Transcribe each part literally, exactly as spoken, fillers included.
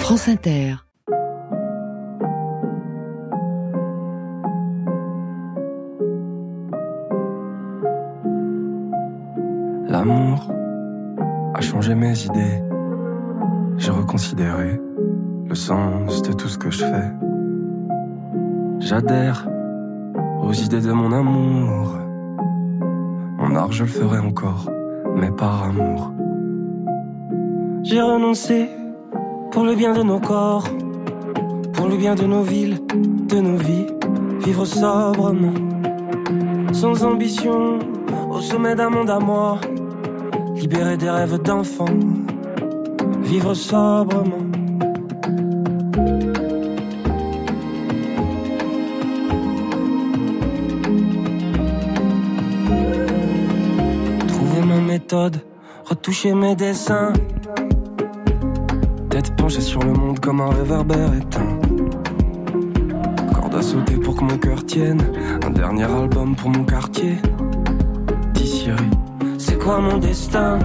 France Inter. L'amour a changé mes idées. J'ai reconsidéré le sens de tout ce que je fais. J'adhère aux idées de mon amour. Mon art, je le ferai encore, mais par amour. J'ai renoncé pour le bien de nos corps, pour le bien de nos villes, de nos vies. Vivre sobrement, sans ambition, au sommet d'un monde à moi. Libérer des rêves d'enfants, vivre sobrement. Trouver ma méthode, retoucher mes dessins. Tête penchée sur le monde comme un réverbère éteint. Corde à sauter pour que mon cœur tienne. Un dernier album pour mon quartier. Thierry, c'est quoi mon destin?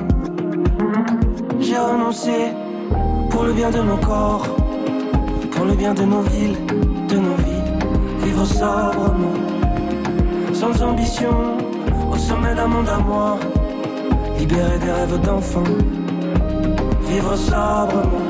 J'ai renoncé pour le bien de nos corps, pour le bien de nos villes, de nos vies. Vivre sobrement, sans ambition, au sommet d'un monde à moi. Libérer des rêves d'enfants, vivre sobrement.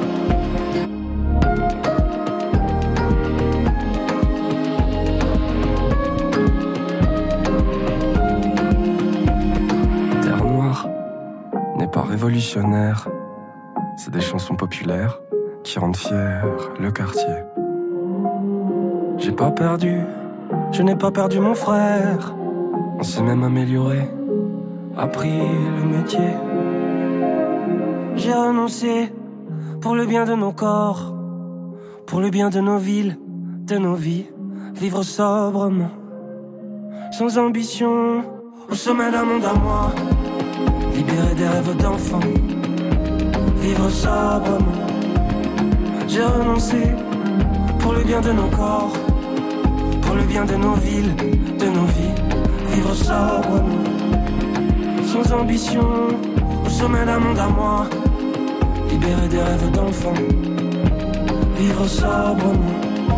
Terre Noire n'est pas révolutionnaire. C'est des chansons populaires qui rendent fier le quartier. J'ai pas perdu, je n'ai pas perdu mon frère. On s'est même amélioré, appris le métier. J'ai renoncé pour le bien de nos corps, pour le bien de nos villes, de nos vies. Vivre sobrement, sans ambition, au sommet d'un monde à moi. Libérer des rêves d'enfants, vivre sobrement. J'ai renoncé pour le bien de nos corps, pour le bien de nos villes, de nos vies. Vivre sobrement, sans ambition, au sommet d'un monde à moi. Libérer des rêves d'enfants, vivre sobrement.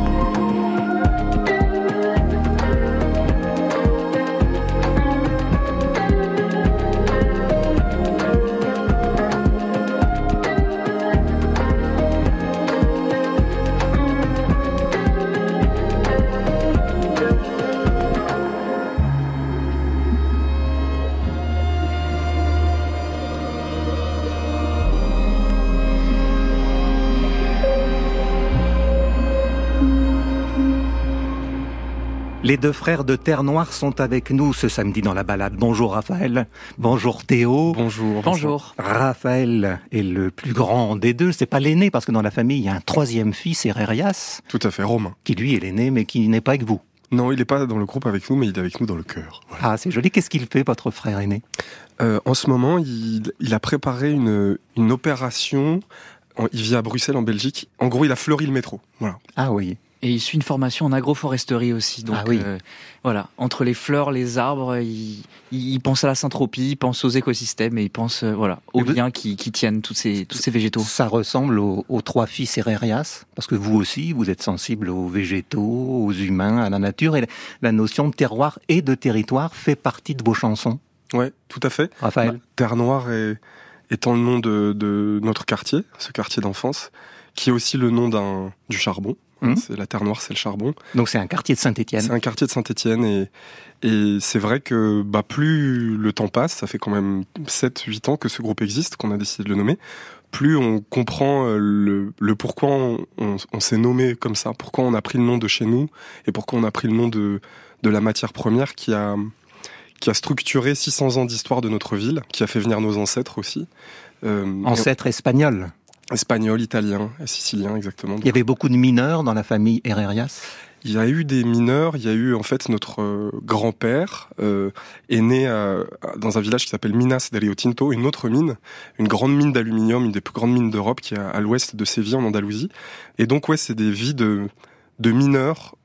Les deux frères de Terre Noire sont avec nous ce samedi dans la balade. Bonjour Raphaël, bonjour Théo. Bonjour. Bonjour. Raphaël est le plus grand des deux, c'est pas l'aîné parce que dans la famille il y a un troisième fils, Herérias. Tout à fait, Romain. Qui lui est l'aîné mais qui n'est pas avec vous. Non, il n'est pas dans le groupe avec nous, mais il est avec nous dans le cœur. Voilà. Ah, c'est joli. Qu'est-ce qu'il fait, votre frère aîné ? euh, En ce moment, il, il a préparé une, une opération. Il vit à Bruxelles, en Belgique. En gros, il a fleuri le métro. Voilà. Ah oui. Et il suit une formation en agroforesterie aussi. Donc, ah oui. euh, voilà, entre les fleurs, les arbres, il, il pense à la syntropie, il pense aux écosystèmes et il pense euh, voilà, aux liens vous... qui, qui tiennent tous ces, tous ces végétaux. Ça ressemble aux, aux trois fils Herérias, parce que vous aussi, vous êtes sensible aux végétaux, aux humains, à la nature. Et la, la notion de terroir et de territoire fait partie de vos chansons. Oui, tout à fait. Raphaël. Bah, Terre Noire est, étant le nom de, de notre quartier, ce quartier d'enfance, qui est aussi le nom d'un, du charbon. Mmh. C'est la Terre Noire, c'est le charbon. Donc c'est un quartier de Saint-Étienne. C'est un quartier de Saint-Étienne et, et c'est vrai que bah, plus le temps passe, ça fait quand même sept huit ans que ce groupe existe, qu'on a décidé de le nommer, plus on comprend le, le pourquoi on, on, on s'est nommé comme ça, pourquoi on a pris le nom de chez nous et pourquoi on a pris le nom de, de la matière première qui a, qui a structuré six cents ans d'histoire de notre ville, qui a fait venir nos ancêtres aussi. Euh, ancêtres espagnols. Espagnol, italien, sicilien, exactement. Il y avait beaucoup de mineurs dans la famille Herérias. Il y a eu des mineurs, il y a eu en fait notre euh, grand-père euh, est né à, dans un village qui s'appelle Minas de Rio Tinto, une autre mine, une grande mine d'aluminium, une des plus grandes mines d'Europe qui est à, à l'ouest de Séville en Andalousie. Et donc ouais, c'est des vies de, de mineurs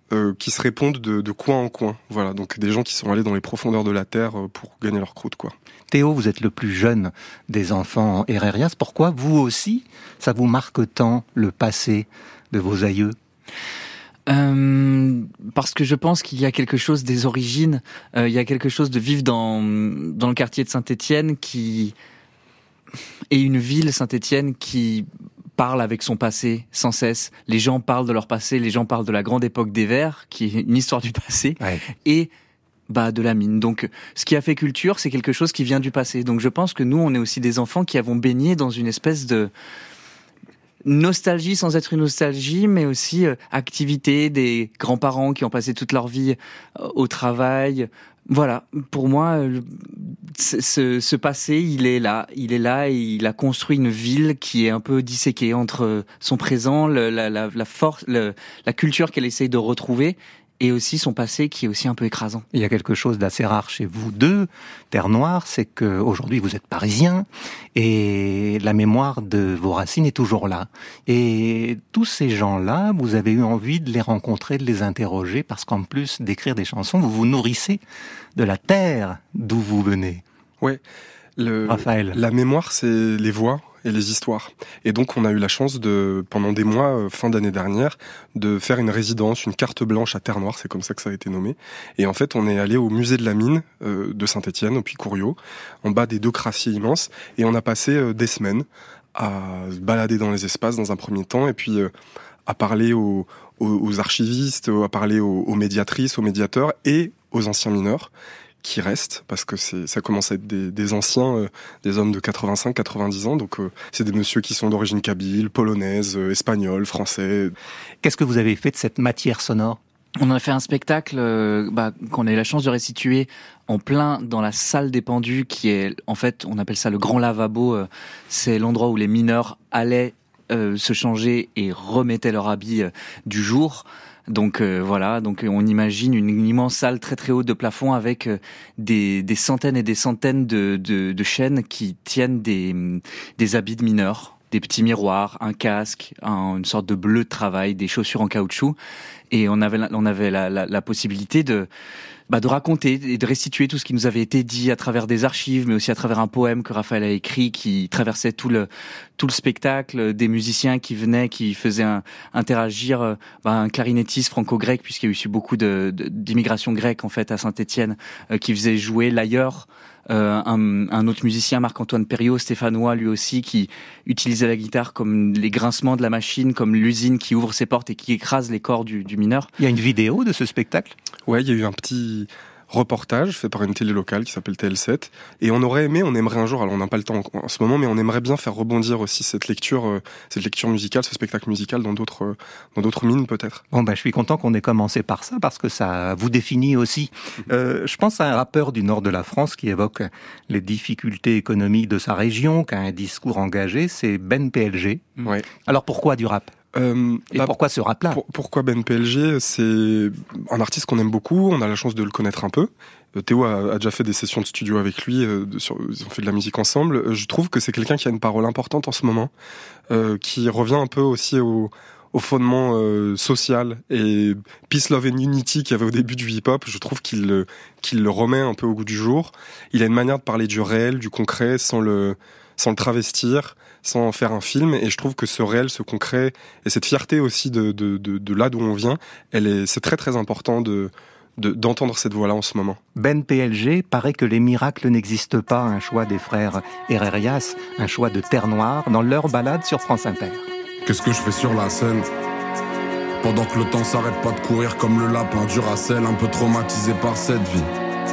euh, qui se répondent de, de coin en coin. Voilà, donc des gens qui sont allés dans les profondeurs de la terre euh, pour gagner leur croûte, quoi. Théo, vous êtes le plus jeune des enfants Herrerias. Pourquoi, vous aussi, ça vous marque tant le passé de vos aïeux ? Euh, parce que je pense qu'il y a quelque chose des origines, euh, il y a quelque chose de vivre dans, dans le quartier de Saint-Étienne qui est une ville, Saint-Étienne, qui parle avec son passé sans cesse. Les gens parlent de leur passé, les gens parlent de la grande époque des Verts, qui est une histoire du passé, ouais. et bah de la mine. Donc, ce qui a fait culture, c'est quelque chose qui vient du passé. Donc, je pense que nous, on est aussi des enfants qui avons baigné dans une espèce de nostalgie sans être une nostalgie, mais aussi euh, activité des grands-parents qui ont passé toute leur vie euh, au travail. Voilà, pour moi, euh, ce, ce passé, il est là, il est là et il a construit une ville qui est un peu disséquée entre son présent, le, la, la, la force, le, la culture qu'elle essaye de retrouver, et aussi son passé qui est aussi un peu écrasant. Il y a quelque chose d'assez rare chez vous deux, Terre Noire, c'est que aujourd'hui vous êtes parisien et la mémoire de vos racines est toujours là. Et tous ces gens-là, vous avez eu envie de les rencontrer, de les interroger, parce qu'en plus d'écrire des chansons, vous vous nourrissez de la terre d'où vous venez. Ouais. Le, Raphaël. La mémoire, c'est les voix et les histoires. Et donc, on a eu la chance de, pendant des mois, euh, fin d'année dernière, de faire une résidence, une carte blanche à Terre Noire, c'est comme ça que ça a été nommé. Et en fait, on est allé au musée de la mine euh, de Saint-Étienne, au Puy-Couriot, en bas des deux crassiers immenses, et on a passé euh, des semaines à se balader dans les espaces dans un premier temps, et puis euh, à parler aux, aux, aux archivistes, à parler aux, aux médiatrices, aux médiateurs et aux anciens mineurs qui restent, parce que c'est, ça commence à être des, des anciens, euh, des hommes de quatre-vingt-cinq quatre-vingt-dix ans, donc euh, c'est des messieurs qui sont d'origine kabyle, polonaise, euh, espagnole, français. Qu'est-ce que vous avez fait de cette matière sonore ? On a fait un spectacle euh, bah, qu'on a eu la chance de restituer en plein dans la salle des pendus, qui est, en fait, on appelle ça le grand lavabo, euh, c'est l'endroit où les mineurs allaient euh, se changer et remettaient leur habit euh, du jour. Donc euh, voilà, donc on imagine une, une immense salle très très haute de plafond avec euh, des, des centaines et des centaines de, de, de chaînes qui tiennent des, des habits de mineurs, des petits miroirs, un casque, un, une sorte de bleu de travail, des chaussures en caoutchouc, et on avait on avait la, la, la possibilité de bah, de raconter et de restituer tout ce qui nous avait été dit à travers des archives, mais aussi à travers un poème que Raphaël a écrit qui traversait tout le tout le spectacle, des musiciens qui venaient, qui faisaient un, interagir bah, un clarinettiste franco-grec, puisqu'il y a eu beaucoup de, de, d'immigration grecque en fait à Saint-Étienne, euh, qui faisait jouer l'ailleurs. Euh, un, un autre musicien, Marc-Antoine Perriot, stéphanois lui aussi, qui utilisait la guitare comme les grincements de la machine, comme l'usine qui ouvre ses portes et qui écrase les corps du, du mineur. Il y a une vidéo de ce spectacle ? Ouais, il y a eu un petit reportage fait par une télé locale qui s'appelle T L sept, et on aurait aimé, on aimerait un jour, alors on n'a pas le temps en, en ce moment, mais on aimerait bien faire rebondir aussi cette lecture, euh, cette lecture musicale, ce spectacle musical dans d'autres, euh, dans d'autres mines peut-être. Bon bah je suis content qu'on ait commencé par ça, parce que ça vous définit aussi. Euh, je pense à un rappeur du nord de la France qui évoque les difficultés économiques de sa région, qui a un discours engagé, c'est Ben P L G. Ouais. Alors pourquoi du rap ? Euh, Et là, pourquoi ce rap-là ? pour, Pourquoi Ben P L G ? C'est un artiste qu'on aime beaucoup, on a la chance de le connaître un peu. Euh, Théo a, a déjà fait des sessions de studio avec lui, euh, de, sur, ils ont fait de la musique ensemble. Euh, je trouve que c'est quelqu'un qui a une parole importante en ce moment, euh, qui revient un peu aussi au, au fondement euh, social et Peace, Love and Unity qu'il y avait au début du hip-hop. Je trouve qu'il, qu'il le remet un peu au goût du jour. Il a une manière de parler du réel, du concret, sans le, sans le travestir, sans faire un film, et je trouve que ce réel, ce concret, et cette fierté aussi de, de, de, de là d'où on vient, elle est, c'est très très important de, de, d'entendre cette voix-là en ce moment. Ben P L G, paraît que les miracles n'existent pas, un choix des frères Herrerias, un choix de Terre Noire, dans leur balade sur France Inter. Qu'est-ce que je fais sur la scène ? Pendant que le temps s'arrête pas de courir comme le lapin du Racel, un peu traumatisé par cette vie.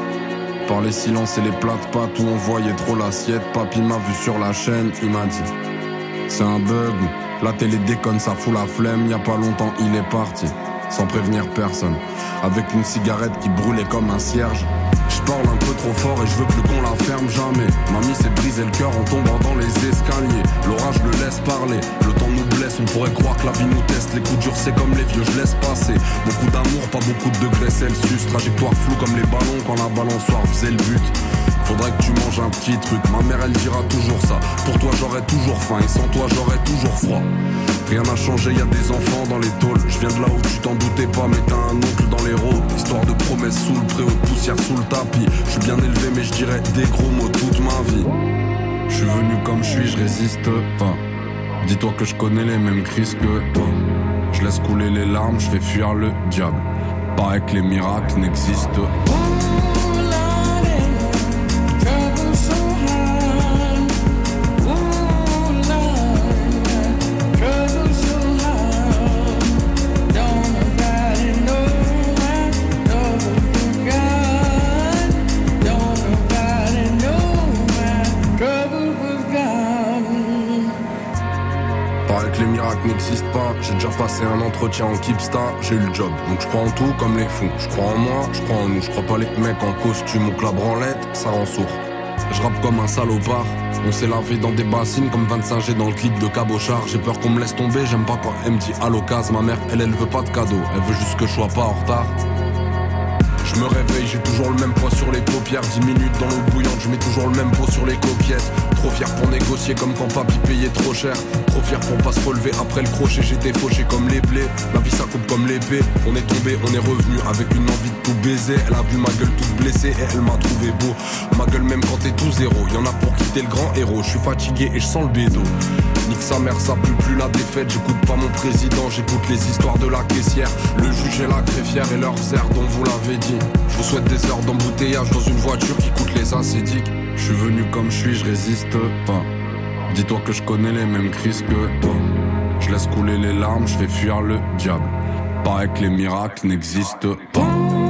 Par les silences et les plats de pâtes où on voyait trop l'assiette. Papy m'a vu sur la chaîne, il m'a dit c'est un bug, la télé déconne, ça fout la flemme. Y'a pas longtemps il est parti, sans prévenir personne, avec une cigarette qui brûlait comme un cierge. Je parle un peu trop fort et je veux plus qu'on la ferme jamais. Mamie s'est brisé le cœur en tombant dans les escaliers. L'orage le laisse parler, le temps nous blesse. On pourrait croire que la vie nous teste, les coups durs c'est comme les vieux, je laisse passer. Beaucoup d'amour, pas beaucoup de degrés Celsius. Trajectoire floue comme les ballons quand la balançoire faisait le but. Faudrait que tu manges un petit truc, ma mère elle dira toujours ça. Pour toi j'aurais toujours faim et sans toi j'aurais toujours froid. Rien n'a changé, y a des enfants dans les tôles. Je viens de là où tu t'en doutais pas, mais t'as un oncle dans les rôles. Histoire de promesses sous le préau, de poussière sous le tapis. Je suis bien élevé mais je dirais des gros mots toute ma vie. Je suis venu comme je suis, je résiste pas. Dis-toi que je connais les mêmes crises que toi. Je laisse couler les larmes, je fais fuir le diable. Paraît que les miracles n'existent pas. N'existe pas, j'ai déjà passé un entretien en Kipsta, j'ai eu le job, donc je crois en tout comme les fous. Je crois en moi, je crois en nous, je crois pas les mecs en costume ou que la branlette, ça rend sourd. Je rappe comme un salopard, on s'est lavé dans des bassines comme vingt-cinq G dans le clip de Cabochard. J'ai peur qu'on me laisse tomber, j'aime pas quand elle me dit à l'occasion. Ma mère, elle, elle veut pas de cadeau, elle veut juste que je sois pas en retard. Je me réveille, j'ai toujours le même poids sur les paupières. Dix minutes dans l'eau bouillante, je mets toujours le même pot sur les coquillettes. Trop fier pour négocier comme quand papy payait trop cher. Trop fier pour pas se relever après le crochet. J'étais fauché comme les blés, la vie ça coupe comme l'épée. On est tombé, on est revenu avec une envie de tout baiser. Elle a vu ma gueule toute blessée et elle m'a trouvé beau. Ma gueule même quand t'es tout zéro, y'en a pour quitter le grand héros. Je suis fatigué et je sens le bédo. Nique sa mère, ça pue plus la défaite. J'écoute pas mon président, j'écoute les histoires de la caissière. Le juge et la greffière et leurs airs dont vous l'avez dit. Je vous souhaite des heures d'embouteillage dans une voiture qui coûte les acédiques. Je suis venu comme je suis, je résiste pas. Dis-toi que je connais les mêmes crises que toi. Je laisse couler les larmes, je fais fuir le diable. Paraît que les miracles n'existent pas.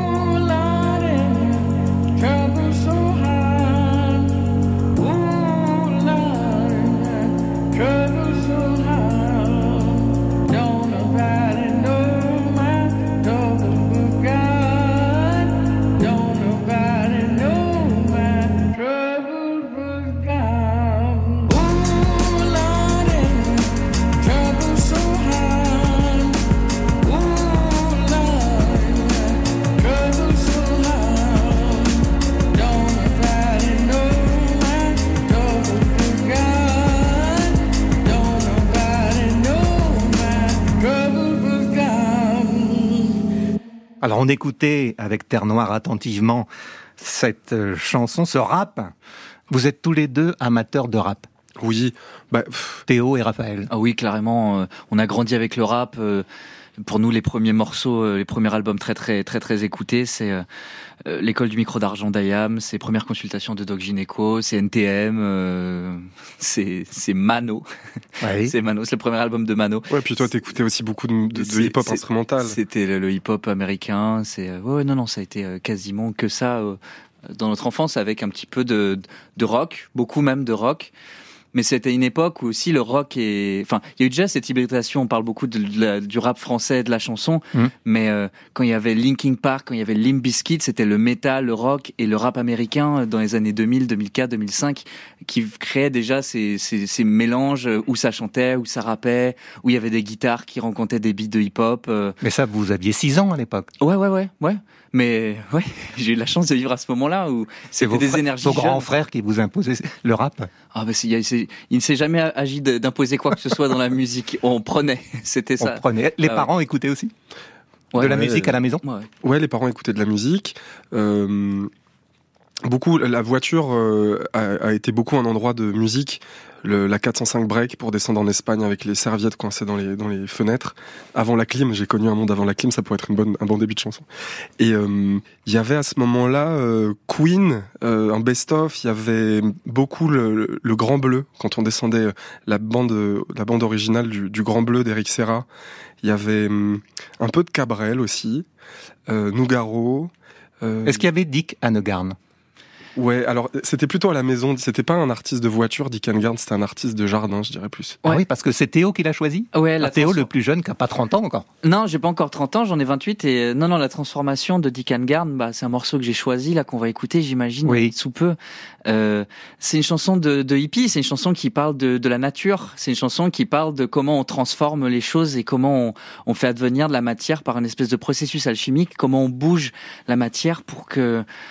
Alors on écoutait avec Terre Noire attentivement cette chanson, ce rap. Vous êtes tous les deux amateurs de rap. Oui, bah, Théo et Raphaël. Ah oui, clairement, euh, on a grandi avec le rap. Euh, pour nous, les premiers morceaux, euh, les premiers albums très très très très écoutés, c'est euh, euh, l'école du micro d'argent d'I A M, c'est premières consultations de Doc Gynéco, c'est N T M, euh, c'est c'est Mano. Oui. C'est Mano, c'est le premier album de Mano. Ouais, puis toi t'écoutais aussi beaucoup de, de, de hip-hop instrumental. C'était le, le hip-hop américain. C'est euh, ouais non non, ça a été euh, quasiment que ça euh, dans notre enfance, avec un petit peu de de rock, beaucoup même de rock. Mais c'était une époque où aussi le rock est... Enfin, il y a eu déjà cette hybridation, on parle beaucoup de, de la, du rap français, de la chanson, mmh. mais euh, quand il y avait Linkin Park, quand il y avait Limp Bizkit, c'était le métal, le rock et le rap américain dans les années deux mille, deux mille quatre, deux mille cinq, qui créaient déjà ces, ces, ces mélanges où ça chantait, où ça rappait, où il y avait des guitares qui rencontraient des beats de hip-hop. Euh... Mais ça, vous aviez six ans à l'époque. Ouais, ouais, ouais, ouais. Mais ouais, j'ai eu la chance de vivre à ce moment-là où c'était des frères, énergies vos jeunes. grands frères qui vous imposaient le rap. Ah bah c'est, c'est, il ne s'est jamais agi d'imposer quoi que ce soit dans la musique. On prenait, c'était ça. On prenait. Les ah, parents ouais. écoutaient aussi ouais, de la ouais, musique à la maison. Ouais, ouais, les parents écoutaient de la musique. Euh, beaucoup, la voiture euh, a, a été beaucoup un endroit de musique. Le, la quatre cent cinq break pour descendre en Espagne avec les serviettes coincées dans les dans les fenêtres. Avant la clim, j'ai connu un monde avant la clim, ça pourrait être une bonne un bon début de chanson. Et il euh, y avait à ce moment-là euh, Queen, euh, un best-of. Il y avait beaucoup le, le, le Grand Bleu quand on descendait la bande la bande originale du, du Grand Bleu d'Eric Serra. Il y avait euh, un peu de Cabrel aussi, euh, Nougaro. Euh... Est-ce qu'il y avait Dick Annegarn? Ouais, alors c'était plutôt à la maison, c'était pas un artiste de voiture, Dick Annegarn, c'était un artiste de jardin, je dirais plus. Ouais. Ah oui, parce que c'est Théo qui l'a choisi. Ouais, la ah, Théo transform... le plus jeune qui a pas trente ans encore. Non, j'ai pas encore trente ans, j'en ai vingt-huit et non non, la transformation de Dick Annegarn, bah c'est un morceau que j'ai choisi là qu'on va écouter, j'imagine oui. sous peu. Euh, c'est une chanson de, de hippie, c'est une chanson qui parle de, de la nature, c'est une chanson qui parle de comment on transforme les choses et comment on, on fait advenir de la matière par une espèce de processus alchimique, comment on bouge la matière pour que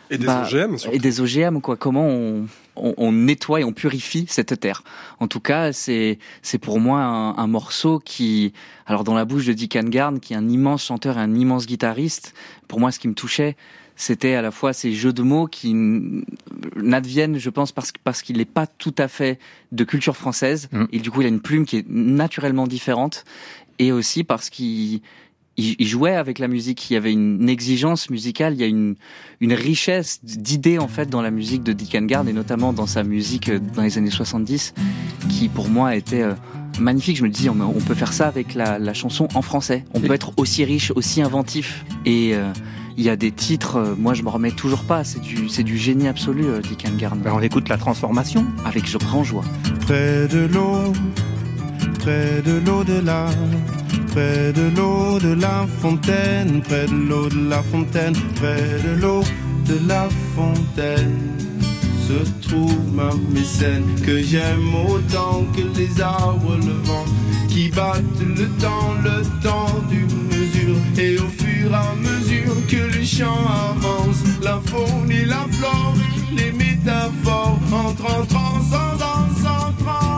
Et des bah, O G M surtout. Et des O G M, quoi. Comment on, on, on nettoie et on purifie cette terre. En tout cas, c'est, c'est pour moi un, un morceau qui, alors dans la bouche de Dick Engarn, qui est un immense chanteur et un immense guitariste, pour moi, ce qui me touchait, c'était à la fois ces jeux de mots qui n'adviennent, je pense, parce, parce qu'il n'est pas tout à fait de culture française. Mmh. Et du coup, il a une plume qui est naturellement différente. Et aussi parce qu'il il jouait avec la musique. Il y avait une exigence musicale, il y a une, une richesse d'idées, en fait, dans la musique de Dick Engarn, et notamment dans sa musique dans les années soixante-dix, qui, pour moi, était magnifique. Je me dis, on, on peut faire ça avec la, la chanson en français. On peut être aussi riche, aussi inventif. Et euh, il y a des titres, moi, je me remets toujours pas. C'est du, c'est du génie absolu, Dick Engarn. Ben, on écoute La Transformation. Avec Je prends joie. Près de l'eau, près de l'au-delà, près de l'eau de la fontaine, près de l'eau de la fontaine, près de l'eau de la fontaine, se trouve ma mécène que j'aime autant que les arbres, le vent qui battent le temps, le temps d'une mesure. Et au fur et à mesure que le chant avance, la faune et la flore, les métaphores entrent en transcendance, en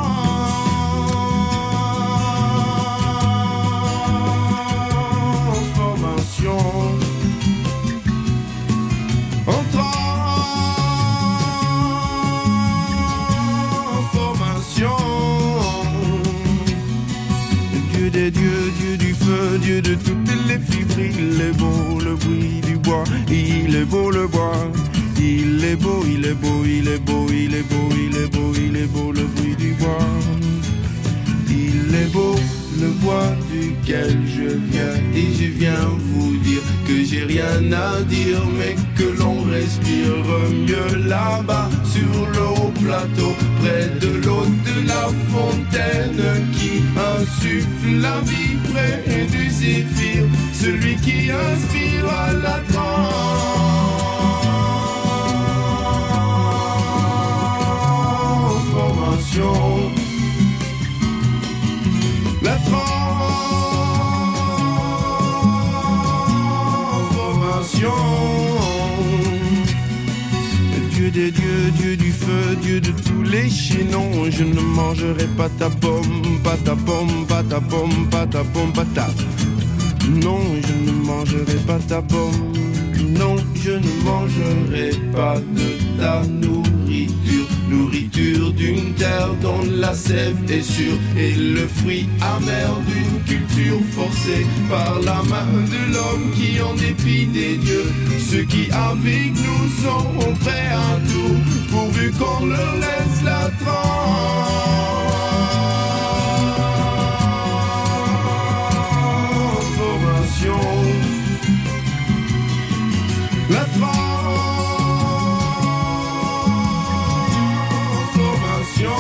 transformation, en transformation. Dieu des dieux, Dieu du feu, Dieu de toutes les fibres, il est beau le bruit du bois, il est beau le bois. Il est beau, il est beau, il est beau, il est beau, il est beau, il est beau le bruit du bois. Il est beau le bois duquel je viens, et je viens vous dire que j'ai rien à dire, mais que l'on respire mieux là-bas sur le haut plateau, près de l'eau de la fontaine qui insuffle la vie, près du zéphyr, celui qui inspire à la transformation. La transformation. Dieu des dieux, Dieu du feu, Dieu de tous les chaînons. Je ne mangerai pas ta pomme, pas ta pomme, pas ta pomme, pas ta pomme, pas ta. Non, je ne mangerai pas ta pomme. Non, je ne mangerai pas de ta nourriture. Nourriture d'une terre dont la sève est sûre, et le fruit amer d'une culture forcée par la main de l'homme qui, en dépit des dieux, ceux qui avec nous sont prêts à tout, pourvu qu'on leur laisse la transformation. La transformation.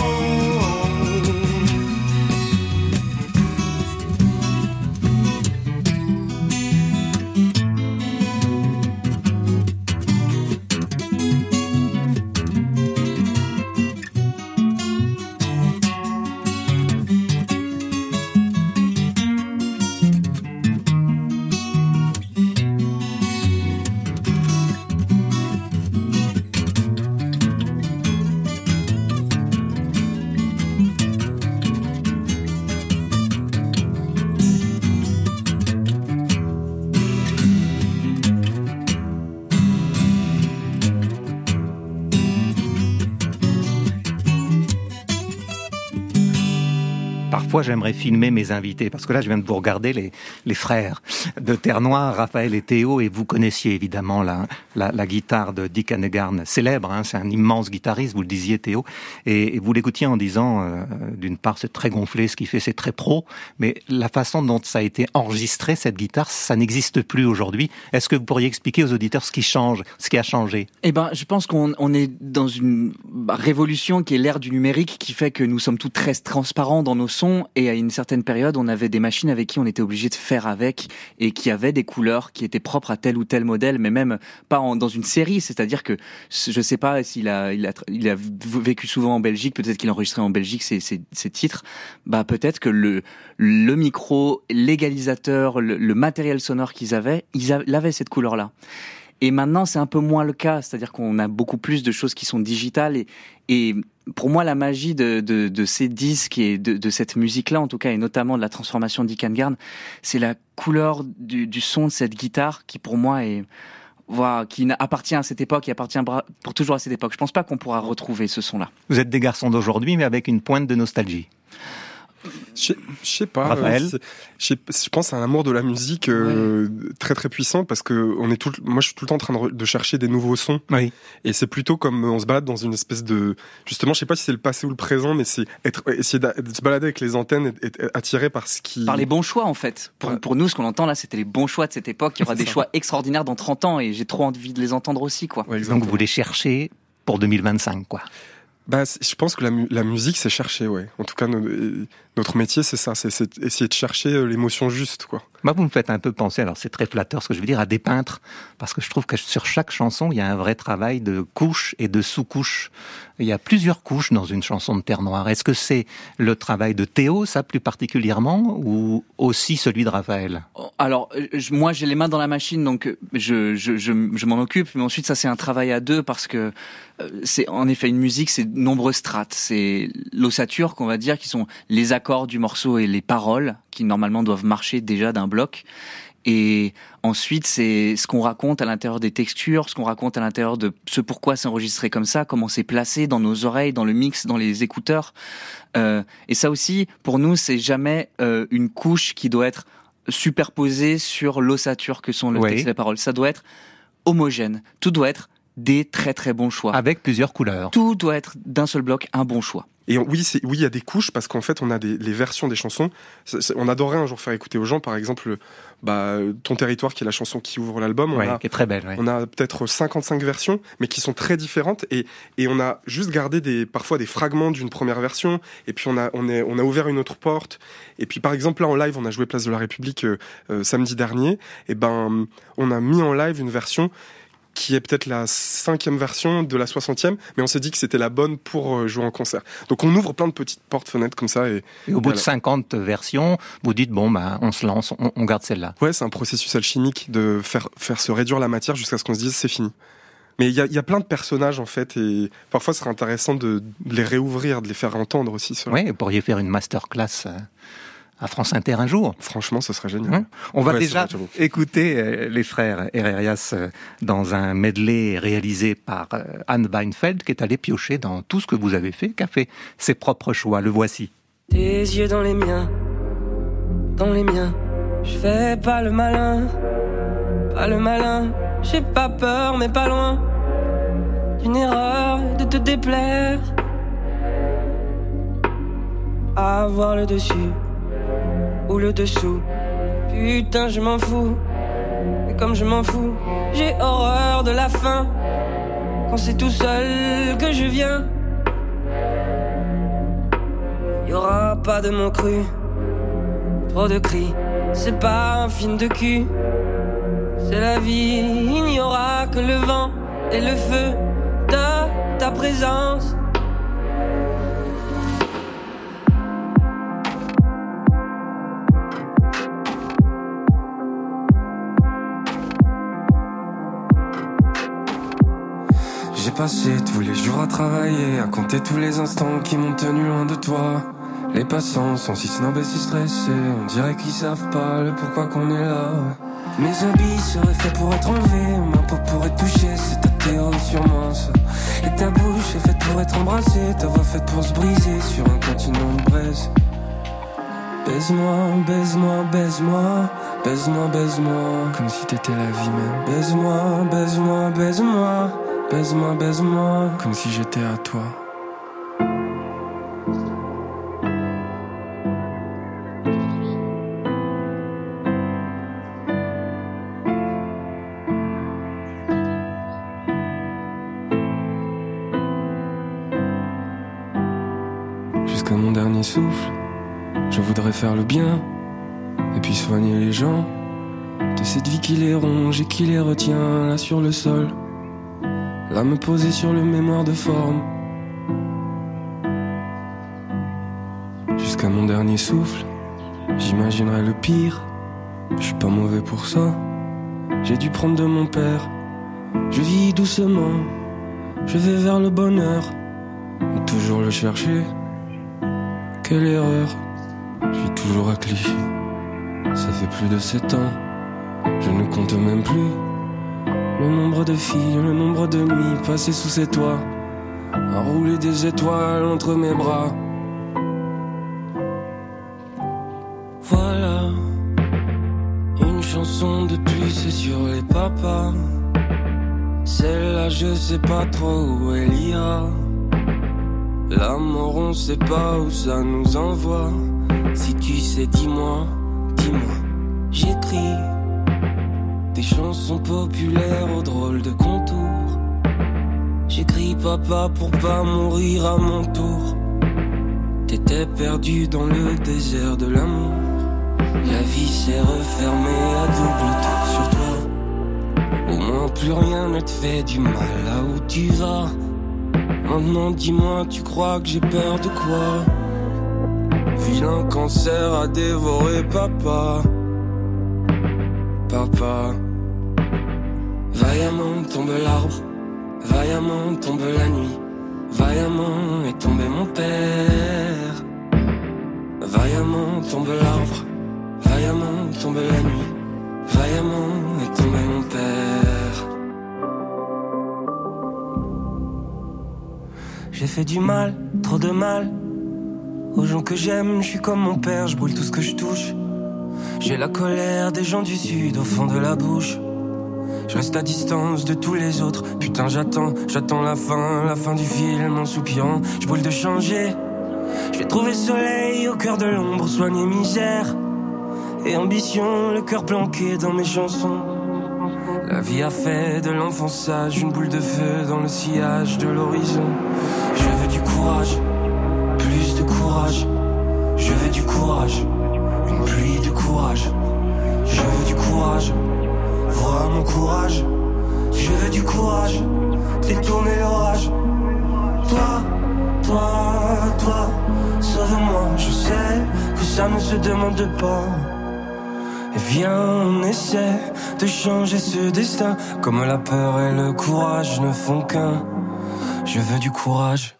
Parfois, j'aimerais filmer mes invités, parce que là, je viens de vous regarder les, les frères de Terre Noire, Raphaël et Théo, et vous connaissiez évidemment la, la, la guitare de Dick Engarn, célèbre, hein, c'est un immense guitariste, vous le disiez Théo, et, et vous l'écoutiez en disant, euh, d'une part, c'est très gonflé, ce qu'il fait, c'est très pro, mais la façon dont ça a été enregistré, cette guitare, ça n'existe plus aujourd'hui. Est-ce que vous pourriez expliquer aux auditeurs ce qui change, ce qui a changé? Eh ben, je pense qu'on on est dans une révolution qui est l'ère du numérique, qui fait que nous sommes tous très transparents dans nos sons, et à une certaine période, on avait des machines avec qui on était obligé de faire avec, et qui avaient des couleurs qui étaient propres à tel ou tel modèle, mais même pas en, dans une série. C'est-à-dire que je sais pas s'il a, il a, il a vécu souvent en Belgique, peut-être qu'il enregistrait en Belgique ses, ses, ses titres. Bah peut-être que le, le micro, l'égalisateur, le, le matériel sonore qu'ils avaient, ils avaient cette couleur-là. Et maintenant, c'est un peu moins le cas. C'est-à-dire qu'on a beaucoup plus de choses qui sont digitales. Et, et pour moi, la magie de, de, de ces disques et de, de cette musique-là, en tout cas, et notamment de la transformation d'Ick Garn, c'est la couleur du, du son de cette guitare qui, pour moi, est... Voilà, qui appartient à cette époque, qui appartient pour toujours à cette époque. Je pense pas qu'on pourra retrouver ce son-là. Vous êtes des garçons d'aujourd'hui, mais avec une pointe de nostalgie. Je sais pas. Raphaël, euh, je pense à un amour de la musique euh, ouais. très très puissant parce que on est tout, moi je suis tout le temps en train de, de chercher des nouveaux sons. Oui. Et c'est plutôt comme on se balade dans une espèce de, justement, je sais pas si c'est le passé ou le présent, mais c'est être, essayer de se balader avec les antennes et être attiré par ce qui. Par les bons choix en fait. Pour, ouais. pour nous, ce qu'on entend là, c'était les bons choix de cette époque. Il y aura des ça. choix extraordinaires dans trente ans et j'ai trop envie de les entendre aussi, quoi. Ouais, donc vous les cherchez pour deux mille vingt-cinq, quoi. Bah, je pense que la, mu- la musique, c'est chercher, ouais. En tout cas, no- notre métier, c'est ça, c'est, c'est essayer de chercher l'émotion juste, quoi. Moi, vous me faites un peu penser, alors c'est très flatteur ce que je veux dire, à des peintres, parce que je trouve que sur chaque chanson, il y a un vrai travail de couches et de sous-couches. Il y a plusieurs couches dans une chanson de Terre Noire. Est-ce que c'est le travail de Théo, ça, plus particulièrement, ou aussi celui de Raphaël ? Alors, je, moi, j'ai les mains dans la machine, donc je, je, je, je m'en occupe, mais ensuite, ça, c'est un travail à deux, parce que c'est en effet une musique, c'est de nombreuses strates. C'est l'ossature, qu'on va dire, qui sont les accords du morceau et les paroles, qui normalement doivent marcher déjà d'un bloc. Et ensuite, c'est ce qu'on raconte à l'intérieur des textures, ce qu'on raconte à l'intérieur de ce pourquoi c'est enregistré comme ça, comment c'est placé dans nos oreilles, dans le mix, dans les écouteurs. Euh, et ça aussi, pour nous, c'est jamais euh, une couche qui doit être superposée sur l'ossature que sont le oui. texte et les paroles. Ça doit être homogène. Tout doit être des très très bons choix. Avec plusieurs couleurs. Tout doit être d'un seul bloc, un bon choix. Et on, oui, c'est, oui, il y a des couches parce qu'en fait, on a des, les versions des chansons. C'est, c'est, on adorait un jour faire écouter aux gens, par exemple, bah, Ton territoire, qui est la chanson qui ouvre l'album. On ouais, a, qui est très belle. Ouais. On a peut-être cinquante-cinq versions, mais qui sont très différentes. Et, et on a juste gardé des, parfois des fragments d'une première version. Et puis on a, on est, on a ouvert une autre porte. Et puis par exemple, là en live, on a joué Place de la République euh, euh, samedi dernier. Et ben, on a mis en live une version qui est peut-être la cinquième version de la soixantième, mais on s'est dit que c'était la bonne pour jouer en concert. Donc on ouvre plein de petites portes-fenêtres comme ça. Et, et au bout voilà. de cinquante versions, vous dites, bon, bah, on se lance, on, on garde celle-là. Ouais, c'est un processus alchimique de faire, faire se réduire la matière jusqu'à ce qu'on se dise, c'est fini. Mais il y a, y a plein de personnages, en fait, et parfois ce serait intéressant de, de les réouvrir, de les faire entendre aussi. Oui, vous pourriez faire une masterclass à France Inter un jour. Franchement, ce serait génial. Hein On va ouais, déjà écouter euh, les frères Herrerias euh, dans un medley réalisé par euh, Anne Weinfeld, qui est allée piocher dans tout ce que vous avez fait, qui a fait ses propres choix. Le voici. Tes yeux dans les miens, dans les miens. Je fais pas le malin, pas le malin. J'ai pas peur, mais pas loin d'une erreur de te déplaire. Avoir le dessus ou le dessous, putain je m'en fous. Et comme je m'en fous, j'ai horreur de la fin. Quand c'est tout seul que je viens, y'aura pas de mots crus, trop de cris. C'est pas un film de cul, c'est la vie. Il n'y aura que le vent et le feu de ta présence. J'ai passé tous les jours à travailler, à compter tous les instants qui m'ont tenu loin de toi. Les passants sont si snobs et si stressés, on dirait qu'ils savent pas le pourquoi qu'on est là. Mes habits seraient faits pour être enlevés, ma peau pour être touchée, c'est ta théorie sur moi ça. Et ta bouche est faite pour être embrassée, ta voix faite pour se briser sur un continent de braise. Baise-moi, baise-moi, baise-moi, baise-moi, baise-moi, comme si t'étais la vie même. Baise-moi, baise-moi, baise-moi, baise-moi, baise-moi, comme si j'étais à toi. Jusqu'à mon dernier souffle, je voudrais faire le bien, et puis soigner les gens de cette vie qui les ronge et qui les retient là sur le sol. Là me poser sur le mémoire de forme. Jusqu'à mon dernier souffle, j'imaginerai le pire. Je suis pas mauvais pour ça. J'ai dû prendre de mon père Je vis doucement, je vais vers le bonheur, mais toujours le chercher. Quelle erreur, je vis toujours à Clichy. Ça fait plus de sept ans, je ne compte même plus le nombre de filles, le nombre de nuits passées sous ces toits, à rouler des étoiles entre mes bras. Voilà, une chanson de plus, c'est sur les papas. Celle-là, je sais pas trop où elle ira. L'amour, on sait pas où ça nous envoie. Si tu sais, dis-moi, dis-moi. J'écris des chansons populaires aux drôles de contours. J'écris papa pour pas mourir à mon tour. T'étais perdu dans le désert de l'amour. La vie s'est refermée à double tour sur toi. Au moins plus rien ne te fait du mal là où tu vas. Maintenant dis-moi, tu crois que j'ai peur de quoi? Vilain cancer a dévoré papa. Papa. Vaillamment tombe l'arbre, vaillamment tombe la nuit, vaillamment est tombé mon père. Vaillamment tombe l'arbre, vaillamment tombe la nuit, vaillamment est tombé mon père. J'ai fait du mal, trop de mal aux gens que j'aime, je suis comme mon père, je brûle tout ce que je touche. J'ai la colère des gens du sud au fond de la bouche. Je reste à distance de tous les autres. Putain j'attends, j'attends la fin, la fin du film en soupirant. Je brûle de changer. Je vais trouver soleil au cœur de l'ombre, soigner misère et ambition, le cœur planqué dans mes chansons. La vie a fait de l'enfonçage une boule de feu dans le sillage de l'horizon. Je veux du courage, plus de courage. Je veux du courage, une pluie de courage. Je veux du courage, vois mon courage. Je veux du courage, détourner l'orage. Toi, toi, toi, sauve-moi. Je sais que ça ne se demande pas. Et viens, on essaie de changer ce destin. Comme la peur et le courage ne font qu'un. Je veux du courage.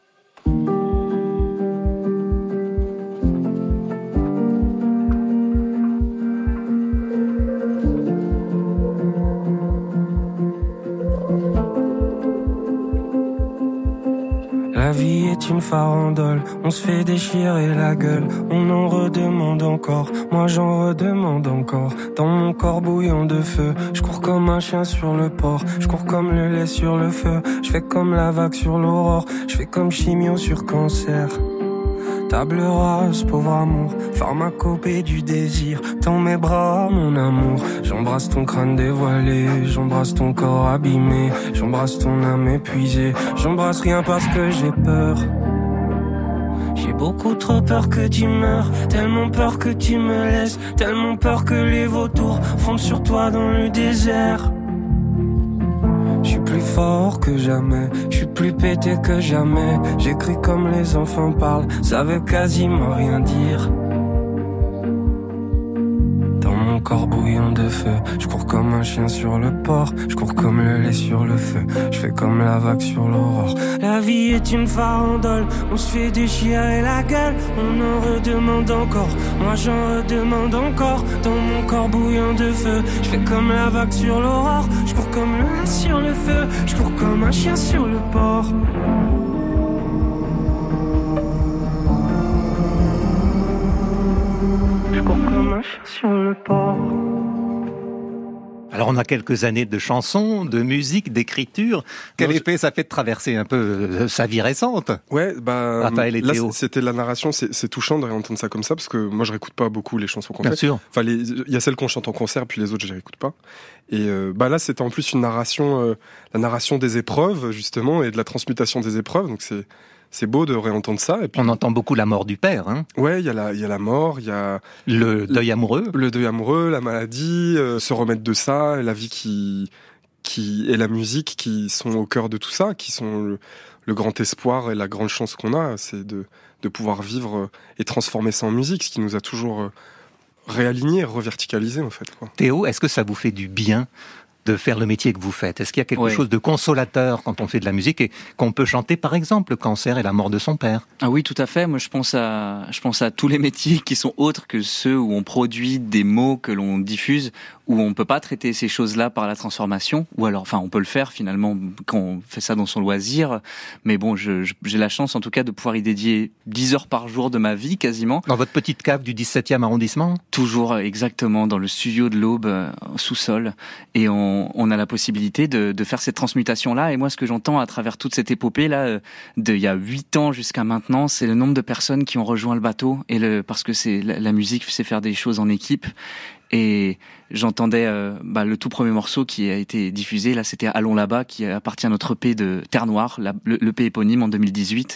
La vie est une farandole, on se fait déchirer la gueule, on en redemande encore, moi j'en redemande encore. Dans mon corps bouillant de feu, je cours comme un chien sur le port, je cours comme le lait sur le feu, je fais comme la vague sur l'aurore, je fais comme chimio sur cancer. Table rase, pauvre amour, pharmacopée du désir. Dans mes bras, mon amour, j'embrasse ton crâne dévoilé, j'embrasse ton corps abîmé, j'embrasse ton âme épuisée, j'embrasse rien parce que j'ai peur. J'ai beaucoup trop peur que tu meurs, tellement peur que tu me laisses, tellement peur que les vautours fondent sur toi dans le désert. Je suis plus fort que jamais, je suis plus pété que jamais. J'écris comme les enfants parlent, ça veut quasiment rien dire. Dans mon corps bouillant de feu, je cours comme un chien sur le port, je cours comme le lait sur le feu, je fais comme la vague sur l'aurore. La vie est une farandole, on se fait déchirer la gueule, on en redemande encore, moi j'en redemande encore. Dans mon corps bouillant de feu, je fais comme la vague sur l'aurore, je cours comme le lait sur le feu, je cours comme un chien sur le port. Je cours comme un chien sur le port. Alors on a quelques années de chansons, de musique, d'écriture. Quel Non, effet ça fait de traverser un peu euh, sa vie récente? Ouais, bah Raphaël et là Théo. c'était la narration, c'est, c'est touchant de réentendre ça comme ça parce que moi je réécoute pas beaucoup les chansons qu'on Bien fait. sûr. Enfin, les- il y a celles qu'on chante en concert, puis les autres je les réécoute pas. Et euh, bah là c'était en plus une narration, euh, la narration des épreuves justement et de la transmutation des épreuves. Donc c'est c'est beau de réentendre ça. Et puis On entend beaucoup la mort du père, hein, ouais, il y a la il y a la mort, il y a le deuil amoureux. le deuil amoureux, la maladie, euh, se remettre de ça, et la vie qui qui et la musique qui sont au cœur de tout ça, qui sont le, le grand espoir et la grande chance qu'on a, c'est de de pouvoir vivre euh, et transformer ça en musique, ce qui nous a toujours euh, réaligné, reverticalisé en fait, quoi. Théo, est-ce que ça vous fait du bien de faire le métier que vous faites? Est-ce qu'il y a quelque Ouais. chose de consolateur quand on fait de la musique et qu'on peut chanter, par exemple, le cancer et la mort de son père? Ah oui, tout à fait. Moi, je pense à, je pense à tous les métiers qui sont autres que ceux où on produit des mots que l'on diffuse, où on peut pas traiter ces choses-là par la transformation, ou alors, enfin, on peut le faire finalement quand on fait ça dans son loisir. Mais bon, je, je, j'ai la chance, en tout cas, de pouvoir y dédier dix heures par jour de ma vie, quasiment. Dans votre petite cave du dix-septième arrondissement? Toujours exactement dans le studio de l'Aube, euh, sous-sol, et on, on a la possibilité de, de faire cette transmutation-là. Et moi, ce que j'entends à travers toute cette épopée-là, euh, de il y a huit ans jusqu'à maintenant, c'est le nombre de personnes qui ont rejoint le bateau, et le, parce que c'est la, la musique, c'est faire des choses en équipe. Et j'entendais euh, bah, le tout premier morceau qui a été diffusé, là, c'était Allons là-bas, qui appartient à notre E P de Terre Noire, la, le, l'E P éponyme en deux mille dix-huit.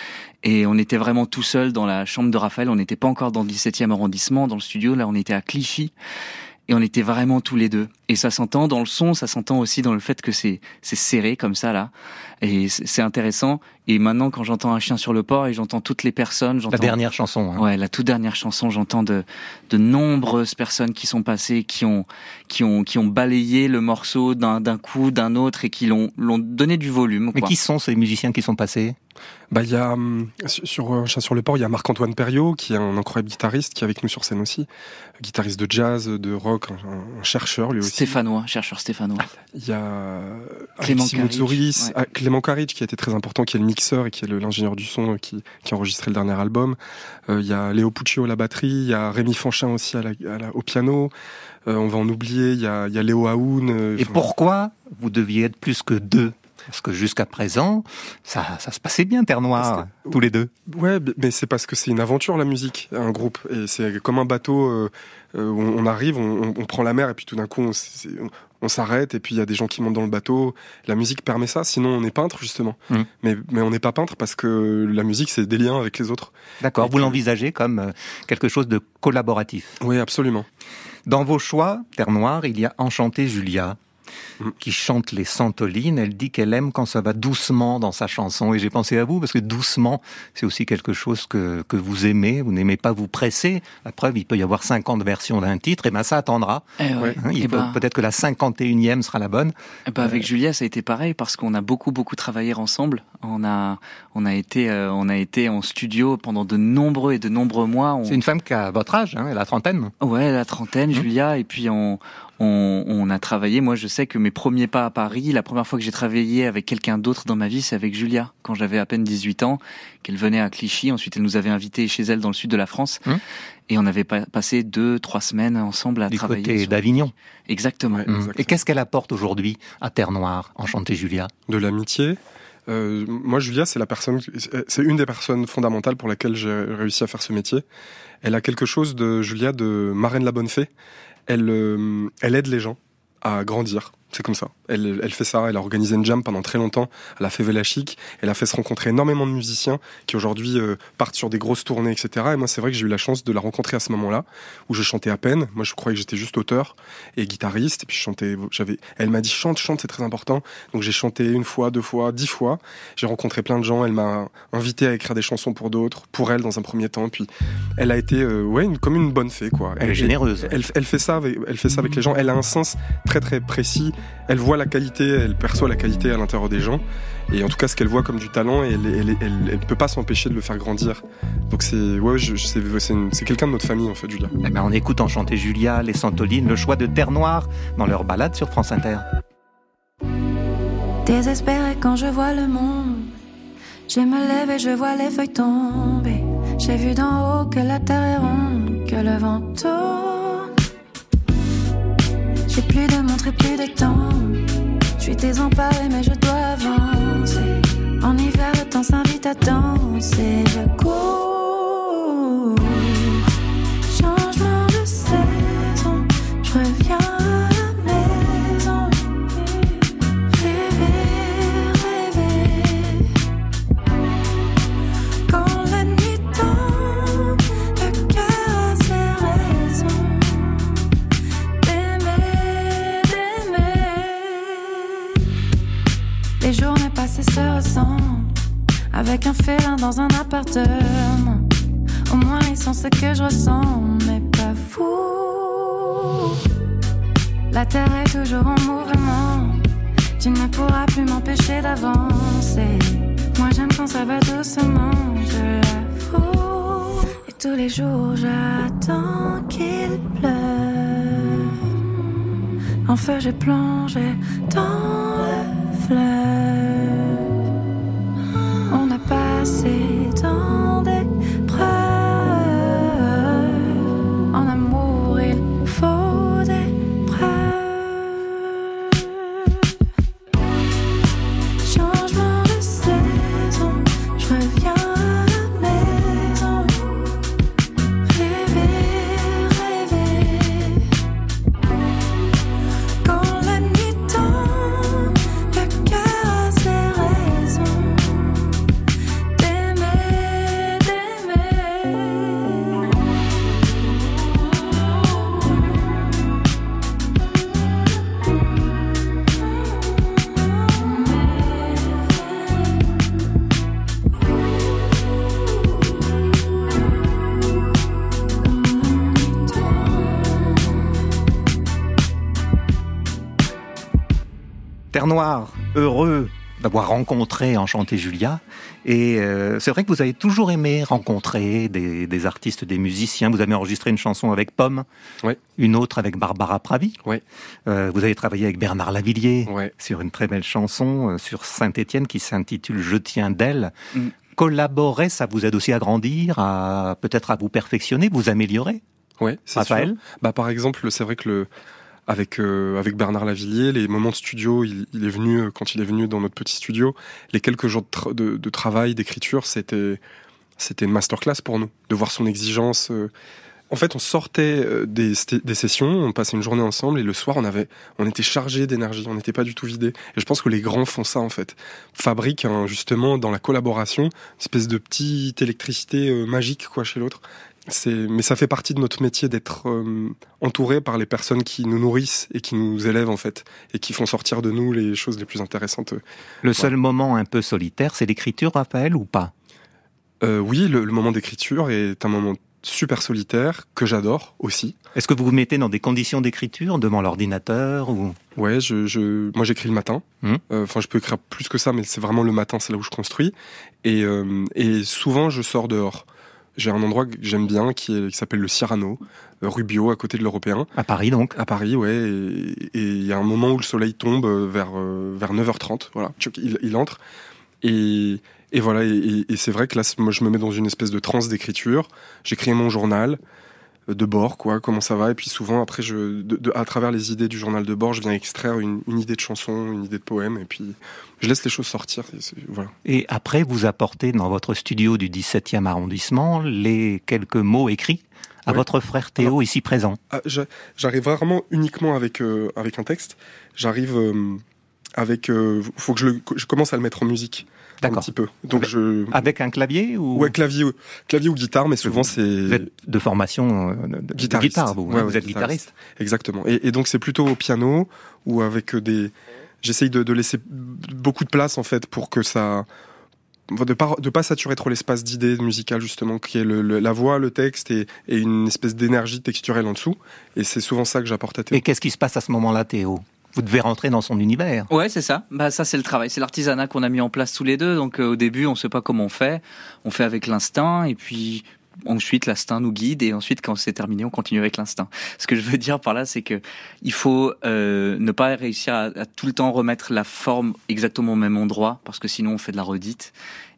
Et on était vraiment tout seul dans la chambre de Raphaël. On n'était pas encore dans le dix-septième arrondissement, dans le studio. Là, on était à Clichy. Et on était vraiment tous les deux. Et ça s'entend dans le son, ça s'entend aussi dans le fait que c'est, c'est serré comme ça, là. Et c'est, c'est intéressant. Et maintenant, quand j'entends Un chien sur le port et j'entends toutes les personnes, j'entends... La dernière chanson. Hein. Ouais, la toute dernière chanson, j'entends de, de nombreuses personnes qui sont passées, qui ont, qui ont, qui ont balayé le morceau d'un, d'un coup, d'un autre et qui l'ont, l'ont donné du volume, quoi. Mais qui sont ces musiciens qui sont passés? Bah, il y a, hum, sur Un chien sur le port, il y a Marc-Antoine Perriot, qui est un incroyable guitariste, qui est avec nous sur scène aussi. Guitariste de jazz, de rock, un, un chercheur, lui aussi. Stéphanois, chercheur stéphanois. Il y a Clément Alexis Karic, Mouzouris, ouais. ah, Clément Karic, qui a été très important, qui est le mixeur et qui est le, l'ingénieur du son, euh, qui, qui a enregistré le dernier album. Euh, il y a Léo Puccio à la batterie, il y a Rémi Fanchin aussi à la, à la, au piano. Euh, on va en oublier, il y a, il y a Léo Aoun. Euh, Et pourquoi vous deviez être plus que deux? Parce que jusqu'à présent, ça, ça se passait bien, Terre Noire, que, tous les deux. Ouais, mais c'est parce que c'est une aventure, la musique, un groupe. Et c'est comme un bateau, euh, euh, on, on arrive, on, on prend la mer, et puis tout d'un coup, on, c'est, on, on s'arrête, et puis il y a des gens qui montent dans le bateau. La musique permet ça, sinon on est peintre, justement. Mmh. Mais, mais on n'est pas peintre parce que la musique, c'est des liens avec les autres. D'accord, et vous que... l'envisagez comme quelque chose de collaboratif. Oui, absolument. Dans vos choix, Terre Noire, il y a Enchantée Julia, qui chante les santolines. Elle dit qu'elle aime quand ça va doucement dans sa chanson. Et j'ai pensé à vous, parce que doucement, c'est aussi quelque chose que, que vous aimez. Vous n'aimez pas vous presser. La preuve, il peut y avoir cinquante versions d'un titre. Et ben ça attendra. Eh ouais. hein, il eh peut, ben... peut-être que la cinquante et unième sera la bonne. Eh ben avec euh... Julia, ça a été pareil, parce qu'on a beaucoup, beaucoup travaillé ensemble. On a, on a été, euh, on a été en studio pendant de nombreux et de nombreux mois. On... C'est une femme qui a votre âge, hein, la trentaine. Ouais, la trentaine, mmh. Julia. Et puis on... On, on a travaillé, moi je sais que mes premiers pas à Paris, la première fois que j'ai travaillé avec quelqu'un d'autre dans ma vie, c'est avec Julia, quand j'avais à peine dix-huit ans, qu'elle venait à Clichy, ensuite elle nous avait invités chez elle dans le sud de la France, mmh. et on avait pa- passé deux, trois semaines ensemble à du travailler. Du côté sur... d'Avignon. Exactement. Ouais, mmh. exactement. Et qu'est-ce qu'elle apporte aujourd'hui à Terre Noire, Enchantée Julia? De l'amitié. Euh, moi, Julia, c'est la personne, c'est une des personnes fondamentales pour laquelle j'ai réussi à faire ce métier. Elle a quelque chose de, Julia, de marraine la bonne fée. Elle, euh, elle aide les gens à grandir. C'est comme ça. Elle, elle fait ça. Elle a organisé une jam pendant très longtemps. Elle a fait Vela Chic. Elle a fait se rencontrer énormément de musiciens qui aujourd'hui euh, partent sur des grosses tournées, et cetera. Et moi, c'est vrai que j'ai eu la chance de la rencontrer à ce moment-là, où je chantais à peine. Moi, je croyais que j'étais juste auteur et guitariste. Et puis je chantais. J'avais. Elle m'a dit chante, chante, c'est très important. Donc j'ai chanté une fois, deux fois, dix fois. J'ai rencontré plein de gens. Elle m'a invité à écrire des chansons pour d'autres, pour elle dans un premier temps. Puis elle a été, euh, ouais, une, comme une bonne fée, quoi. Elle, elle est généreuse. Elle, elle, elle fait ça. Avec, elle fait ça avec les gens. Elle a un sens très très précis. Elle voit la qualité, elle perçoit la qualité à l'intérieur des gens, et en tout cas ce qu'elle voit comme du talent, et elle, elle, elle, elle peut pas s'empêcher de le faire grandir. Donc c'est, ouais, je, c'est, c'est, une, c'est quelqu'un de notre famille en fait, Julia. Eh ben on écoute Enchantée Julia, les Santolines, le choix de Terre Noire dans leur balade sur France Inter. Désespéré quand je vois le monde, je me lève et je vois les feuilles tomber. J'ai vu d'en haut que la terre est ronde, que le vent tourne. J'ai plus de montre et plus de temps. Je suis désemparée mais je dois avancer. En hiver le temps s'invite à danser. Je cours. Changement de saison. Je reviens à la maison. Rêver, rêver. Quand la nuit tombe, le cœur a ses raisons. Les journées passées se ressemblent, avec un félin dans un appartement. Au moins ils sont ce que je ressens, mais pas vous. La terre est toujours en mouvement. Tu ne pourras plus m'empêcher d'avancer. Moi j'aime quand ça va doucement, je l'avoue. Et tous les jours j'attends qu'il pleuve. En feu j'ai plongé dans le fleuve. On a passé tant d'épreuves. En amour il faut des preuves. Changement de saison, je reviens à la maison. Rêver, rêver. Quand la nuit tombe, le cœur a ses raisons. D'aimer, d'aimer. Terre Noire, heureux d'avoir rencontré Enchanté Julia. Et euh, c'est vrai que vous avez toujours aimé rencontrer des, des artistes, des musiciens. Vous avez enregistré une chanson avec Pomme, Ouais. une autre avec Barbara Pravi. Ouais. Euh, vous avez travaillé avec Bernard Lavilliers Ouais. sur une très belle chanson euh, sur Saint-Étienne qui s'intitule « Je tiens d'elle Mm. ». Collaborer, ça vous aide aussi à grandir, à peut-être à vous perfectionner, vous améliorer. Ouais, c'est Raphaël sûr. Bah, par exemple, c'est vrai que le, avec, euh, avec Bernard Lavilliers, les moments de studio, il, il est venu, euh, quand il est venu dans notre petit studio, les quelques jours de, tra- de, de travail, d'écriture, c'était, c'était une masterclass pour nous, de voir son exigence. euh. En fait, on sortait euh, des, sté- des sessions, on passait une journée ensemble, et le soir, on avait, on était chargé d'énergie, on n'était pas du tout vidé. Et je pense que les grands font ça, en fait. Fabriquent, un, justement, dans la collaboration, une espèce de petite électricité euh, magique, quoi, chez l'autre. C'est, mais ça fait partie de notre métier d'être euh, entouré par les personnes qui nous nourrissent et qui nous élèvent en fait et qui font sortir de nous les choses les plus intéressantes. Le seul moment un peu solitaire, c'est l'écriture, Raphaël, ou pas? Euh, oui, le, le moment d'écriture est un moment super solitaire que j'adore aussi. Est-ce que vous vous mettez dans des conditions d'écriture devant l'ordinateur ou... Ouais, je, je, moi j'écris le matin. Mmh. Euh, Enfin, je peux écrire plus que ça, mais c'est vraiment le matin, c'est là où je construis. Et, euh, et souvent, je sors dehors. J'ai un endroit que j'aime bien qui, est, qui s'appelle le Cyrano, euh, Rubio, à côté de l'Européen. À Paris, donc? À Paris, ouais. Et il y a un moment où le soleil tombe euh, vers, euh, vers neuf heures trente. Voilà, Tchouk, il, il entre. Et, et voilà, et, et, et c'est vrai que là, moi, je me mets dans une espèce de transe d'écriture. J'écris mon journal euh, de bord, quoi, comment ça va. Et puis souvent, après, je, de, de, à travers les idées du journal de bord, je viens extraire une, une idée de chanson, une idée de poème. Et puis, je laisse les choses sortir. Et c'est, voilà. Et après, vous apportez dans votre studio du dix-septième arrondissement les quelques mots écrits à Ouais. votre frère Théo, Alors, ici présent. Ah, j'a- j'arrive vraiment uniquement avec, euh, avec un texte. J'arrive euh, avec... Euh, faut que je, le, je commence à le mettre en musique. Un D'accord. petit peu. Donc Avec- je... Avec un clavier ou... Ouais, clavier, ou- clavier ou guitare, mais souvent c'est... Vous êtes de formation euh, de, de Guitariste. guitare, vous, hein, Ouais, vous ouais, êtes guitariste. Exactement. Et, et donc c'est plutôt au piano ou avec des... J'essaye de, de laisser beaucoup de place en fait pour que ça... De pas, de pas saturer trop l'espace d'idées musicales justement, qui est le, le- la voix, le texte et, et une espèce d'énergie texturelle en dessous. Et c'est souvent ça que j'apporte à Théo. Et qu'est-ce qui se passe à ce moment-là, Théo? Vous devez rentrer dans son univers. Ouais, c'est ça. Bah ça c'est le travail, c'est l'artisanat qu'on a mis en place tous les deux. Donc euh, au début, on sait pas comment on fait, on fait avec l'instinct et puis ensuite l'instinct nous guide et ensuite quand c'est terminé, on continue avec l'instinct. Ce que je veux dire par là, c'est que il faut euh, ne pas réussir à, à tout le temps remettre la forme exactement au même endroit parce que sinon on fait de la redite.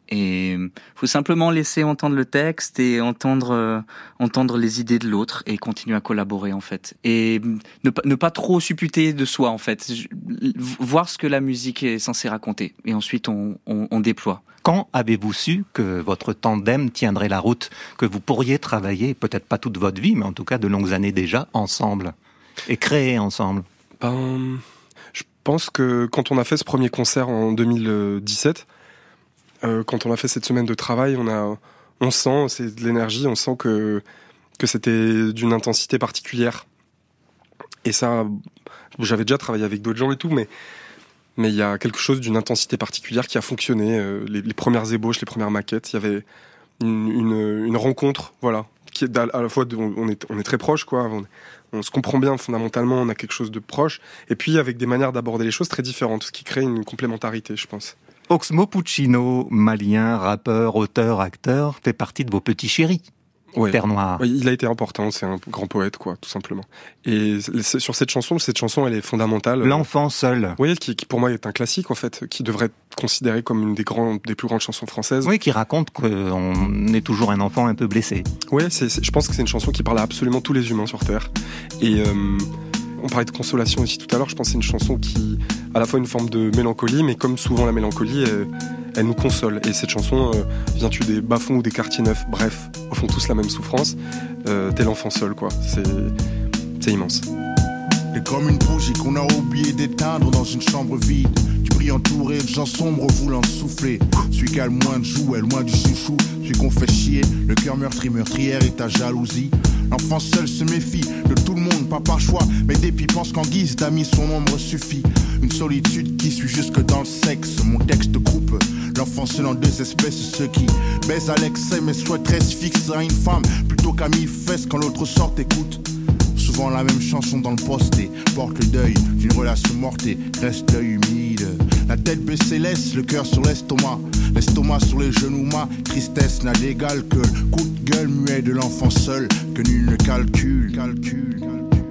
Et faut simplement laisser entendre le texte et entendre euh, entendre les idées de l'autre et continuer à collaborer en fait. Et ne pas ne pas trop supputer de soi en fait. Je- voir ce que la musique est censée raconter et ensuite on, on, on déploie. Quand avez-vous su que votre tandem tiendrait la route, que vous pourriez travailler, peut-être pas toute votre vie, mais en tout cas de longues années déjà, ensemble et créer ensemble? Ben, je pense que quand on a fait ce premier concert en deux mille dix-sept, euh, quand on a fait cette semaine de travail, on a, on sent, c'est de l'énergie, on sent que que c'était d'une intensité particulière. Et ça, j'avais déjà travaillé avec d'autres gens et tout, mais mais il y a quelque chose d'une intensité particulière qui a fonctionné. Euh, les, les premières ébauches, les premières maquettes, il y avait une, une, une rencontre, voilà. qui est à la fois, de, on, est, on est très proches, quoi. On, on se comprend bien fondamentalement, on a quelque chose de proche, et puis avec des manières d'aborder les choses très différentes, ce qui crée une complémentarité, je pense. Oxmo Puccino, malien, rappeur, auteur, acteur, fait partie de vos petits chéris. Ouais. Terre Noire. Ouais, il a été important, c'est un grand poète, quoi, tout simplement. Et sur cette chanson, cette chanson, elle est fondamentale. L'enfant seul. Oui, qui, qui pour moi est un classique, en fait, qui devrait être considéré comme une des grands, des plus grandes chansons françaises. Oui, qui raconte qu'on est toujours un enfant un peu blessé. Oui, c'est, c'est, je pense que c'est une chanson qui parle à absolument tous les humains sur Terre. Et euh, on parlait de consolation aussi tout à l'heure. Je pense que c'est une chanson qui a à la fois une forme de mélancolie, mais comme souvent la mélancolie, elle, elle nous console. Et cette chanson, euh, viens-tu des bas-fonds ou des quartiers neufs, bref, au fond tous la même souffrance. Euh, t'es l'enfant seul, quoi. C'est, c'est immense. T'es comme une bougie qu'on a oublié d'éteindre dans une chambre vide. Tu brilles entouré de gens sombres voulant souffler. Celui qui a le moins de joues est loin du chouchou. Celui qu'on fait chier, le cœur meurtri, meurtrière et ta jalousie. L'enfant seul se méfie de tout le monde, pas par choix, mais dépit pense qu'en guise d'amis son ombre suffit. Une solitude qui suit jusque dans le sexe. Mon texte coupe l'enfant seul en deux espèces. Ceux qui baisent à l'excès mais souhaiteraient se fixer à une femme plutôt qu'à mi-fesse quand l'autre sort écoute. Souvent la même chanson dans le posté porte le deuil d'une relation morte et reste l'œil humide. La tête baissée laisse le cœur sur l'estomac, l'estomac sur les genoux. Ma tristesse n'a d'égal que le coup de gueule muet de l'enfant seul que nul ne calcule. calcule.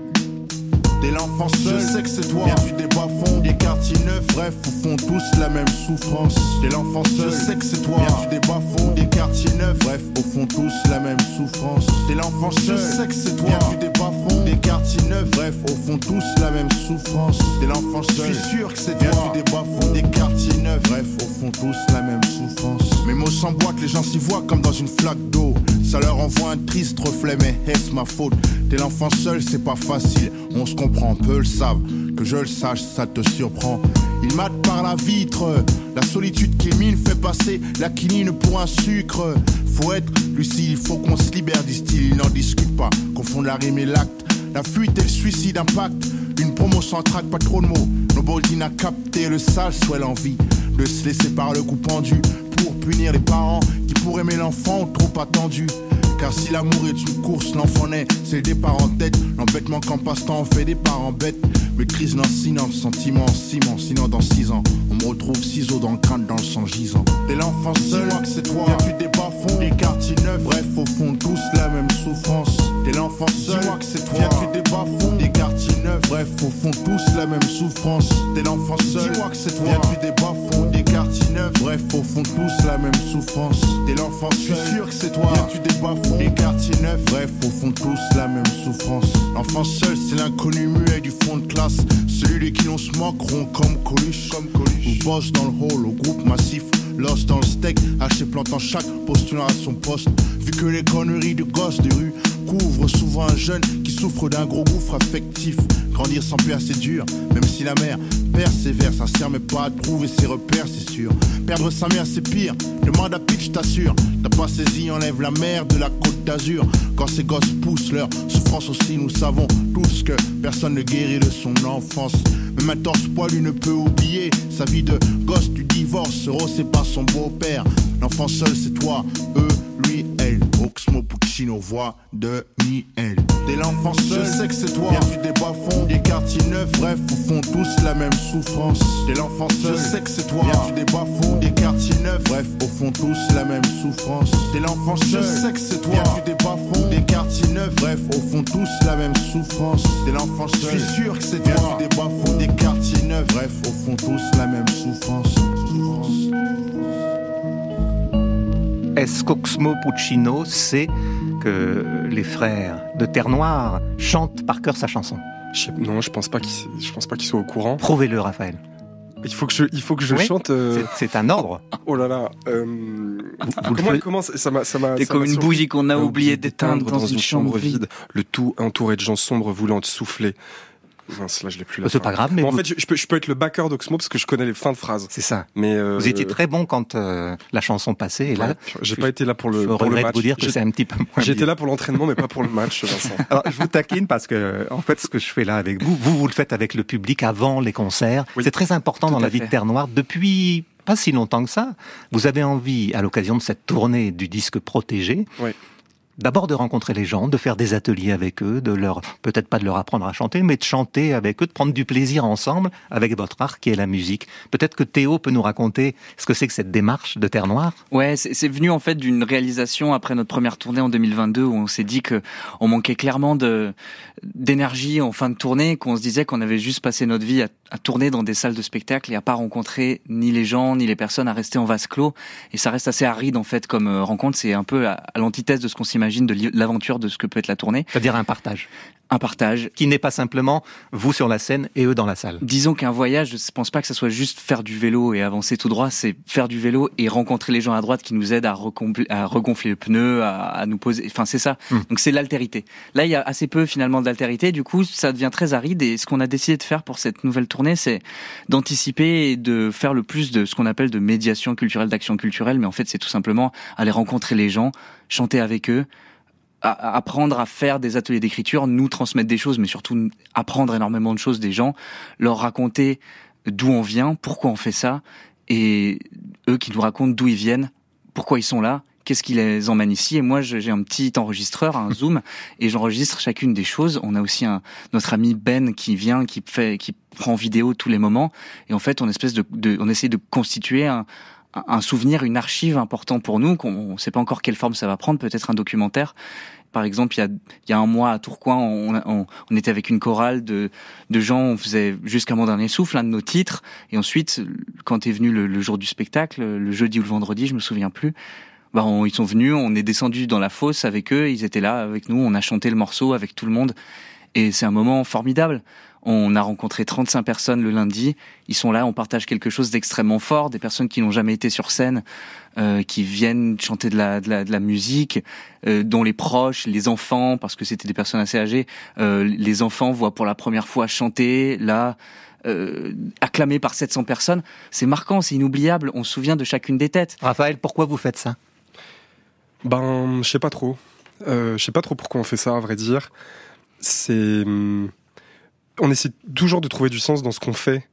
T'es l'enfant seul, je sais que c'est toi. Viens-tu des bas-fonds, des quartiers neufs, bref, au fond tous la même souffrance. T'es l'enfant seul, je sais que c'est toi. Viens-tu des bas-fonds, des quartiers neufs, bref, au fond tous la même souffrance. T'es l'enfant seul, je sais que c'est toi. Viens-tu des bas-fonds, des quartiers neufs, bref, au fond tous la même souffrance. T'es l'enfant seul, je suis sûr que c'est toi. Viens-tu des bas-fonds, des quartiers neufs, bref, au fond tous la même souffrance. Mes mots s'emboîtent, les gens s'y voient comme dans une flaque d'eau. Ça leur envoie un triste reflet, mais est-ce ma faute? T'es l'enfant seul, c'est pas facile, on se comprend, peu le savent. Que je le sache, ça te surprend. Il mate par la vitre, la solitude qui mine fait passer la quinine pour un sucre. Faut être lucide, il faut qu'on se libère, disent-ils, ils n'en discutent pas. Confondent la rime et l'acte, la fuite et le suicide impact. Une promo sans trac, pas trop de mots. Noboldine a capté le sale, soit l'envie de se laisser par le coup pendu pour punir les parents qui pour aimer l'enfant ont trop attendu. Car si l'amour est une course, l'enfant naît, c'est le départ en tête. L'embêtement qu'en passe-temps on fait des parents bêtes. Maîtrise lancinant, sentiment en ciment. Sinon dans six ans, on me retrouve ciseaux dans le crâne, dans le sang gisant. T'es l'enfant seul, dis-moi que c'est toi. Viens-tu des bas-fonds, des quartiers neufs, bref au fond tous la même souffrance. T'es l'enfant seul, dis-moi que c'est toi. Viens-tu des bas-fonds, des quartiers neufs, bref au fond tous la même souffrance. T'es l'enfant seul, dis-moi que c'est toi. Viens-tu des bas-fonds, des quartiers neufs, bref au fond tous la même souffrance. T'es l'enfant seul, je suis sûr que c'est toi. Viens-tu des bas-fonds, des quartiers neufs, bref au fond tous la même souffrance. L'enfant seul, c'est l'inconnu muet du fond de classe. Celui de qui l'on se moque rond comme Coluche, comme Coluche. Ou bosse dans le hall au groupe massif. L'os dans le steak, haché plantant chaque postulant à son poste. Vu que les conneries de gosses de rue couvrent souvent un jeune qui souffre d'un gros gouffre affectif. Grandir sans père c'est dur, même si la mère persévère, sincère mais pas à trouver ses repères c'est sûr. Perdre sa mère c'est pire, demande à Pitch t'assure. T'as pas saisi, enlève la mer de la côte d'Azur. Quand ces gosses poussent leur souffrance aussi, nous savons tous que personne ne guérit de son enfance. Même un torse poilu ne peut oublier sa vie de gosse du divorce. Rose c'est pas son beau-père, l'enfant seul c'est toi, eux, lui, elle. Oxmo Puccino, voix de Miel. T'es l'enfant seul, je sais que c'est toi. Viens-tu des bas-fonds, des quartiers neufs, bref, au fond tous la même souffrance. T'es l'enfant seul, je sais que c'est toi. Viens-tu des bas-fonds, des quartiers neufs, bref, au fond tous la même souffrance. T'es l'enfant seul, je sais que c'est toi. Viens-tu des bas-fonds, des quartiers neufs, bref, au fond tous la même souffrance. T'es l'enfant seul, je suis sûr que c'est toi. Viens-tu des bas-fonds, des quartiers neufs, bref, au fond tous la même souffrance. souffrance. Est-ce qu'Oxmo Puccino sait que les frères de Terre Noire chantent par cœur sa chanson? Je, non, je pense pas qu'il, je pense pas qu'il soit au courant. Prouvez-le, Raphaël. Il faut que je, il faut que je oui, chante. Euh... C'est, c'est un ordre. Oh là là. Euh... Vous, vous comment, le comment ça m'a, ça m'a. C'est comme une surpris. bougie qu'on a oublié d'éteindre dans, dans une chambre vide. Le tout entouré de gens sombres voulant te souffler. Mince, là, je l'ai plus là. C'est pas grave, mais bon, vous... en fait, je, je, peux, je peux être le backer d'Oxmo parce que je connais les fins de phrases. C'est ça. Mais euh... vous étiez très bon quand euh, la chanson passait. Et là, ouais, j'ai pas été là pour le, je pour le match. Je regrette vous dire que j'ai... c'est un petit peu moins. J'étais là pour l'entraînement, mais pas pour le match, Vincent. Alors, je vous taquine parce que, en fait, ce que je fais là avec vous, vous, vous le faites avec le public avant les concerts. Oui, c'est très important dans la vie de Terre Noire depuis pas si longtemps que ça. Vous avez envie, à l'occasion de cette tournée du disque Protégé, oui. d'abord de rencontrer les gens, de faire des ateliers avec eux, de leur, peut-être pas de leur apprendre à chanter, mais de chanter avec eux, de prendre du plaisir ensemble avec votre art qui est la musique. Peut-être que Théo peut nous raconter ce que c'est que cette démarche de Terre Noire. Ouais, c'est, c'est venu en fait d'une réalisation après notre première tournée en deux mille vingt-deux où on s'est dit que on manquait clairement de d'énergie en fin de tournée, qu'on se disait qu'on avait juste passé notre vie à, à tourner dans des salles de spectacle et à pas rencontrer ni les gens ni les personnes, à rester en vase clos. Et ça reste assez aride en fait comme rencontre. C'est un peu à, à l'antithèse de ce qu'on s'imagine de l'aventure de ce que peut être la tournée. C'est-à-dire un partage. Un partage. Qui n'est pas simplement vous sur la scène et eux dans la salle. Disons qu'un voyage, je pense pas que ça soit juste faire du vélo et avancer tout droit, c'est faire du vélo et rencontrer les gens à droite qui nous aident à, recompl- à regonfler le pneu, à, à nous poser, enfin c'est ça. Mmh. Donc c'est l'altérité. Là il y a assez peu finalement d'altérité, du coup ça devient très aride et ce qu'on a décidé de faire pour cette nouvelle tournée, c'est d'anticiper et de faire le plus de ce qu'on appelle de médiation culturelle, d'action culturelle, mais en fait c'est tout simplement aller rencontrer les gens, chanter avec eux, à apprendre à faire des ateliers d'écriture, nous transmettre des choses, mais surtout apprendre énormément de choses des gens, leur raconter d'où on vient, pourquoi on fait ça, et eux qui nous racontent d'où ils viennent, pourquoi ils sont là, qu'est-ce qui les emmène ici. Et moi, j'ai un petit enregistreur, un Zoom, et j'enregistre chacune des choses. On a aussi un, notre ami Ben qui vient, qui fait, qui prend en vidéo tous les moments, et en fait, on espèce de, de on essaie de constituer un un souvenir, une archive important pour nous, qu'on ne sait pas encore quelle forme ça va prendre, peut-être un documentaire. Par exemple, il y a, il y a un mois à Tourcoing, on, on, on était avec une chorale de, de gens, on faisait Jusqu'à mon dernier souffle, un de nos titres, et ensuite, quand est venu le, le jour du spectacle, le jeudi ou le vendredi, je me souviens plus, bah on, ils sont venus, on est descendu dans la fosse avec eux, ils étaient là avec nous, on a chanté le morceau avec tout le monde, et c'est un moment formidable. On a rencontré trente-cinq personnes le lundi. Ils sont là, on partage quelque chose d'extrêmement fort. Des personnes qui n'ont jamais été sur scène, euh, qui viennent chanter de la, de la, de la musique, euh, dont les proches, les enfants, parce que c'était des personnes assez âgées, euh, les enfants voient pour la première fois chanter, là, euh, acclamés par sept cents personnes. C'est marquant, c'est inoubliable. On se souvient de chacune des têtes. Raphaël, pourquoi vous faites ça ? Ben, je sais pas trop. Euh, je sais pas trop pourquoi on fait ça, à vrai dire. C'est... On essaie toujours de trouver du sens dans ce qu'on fait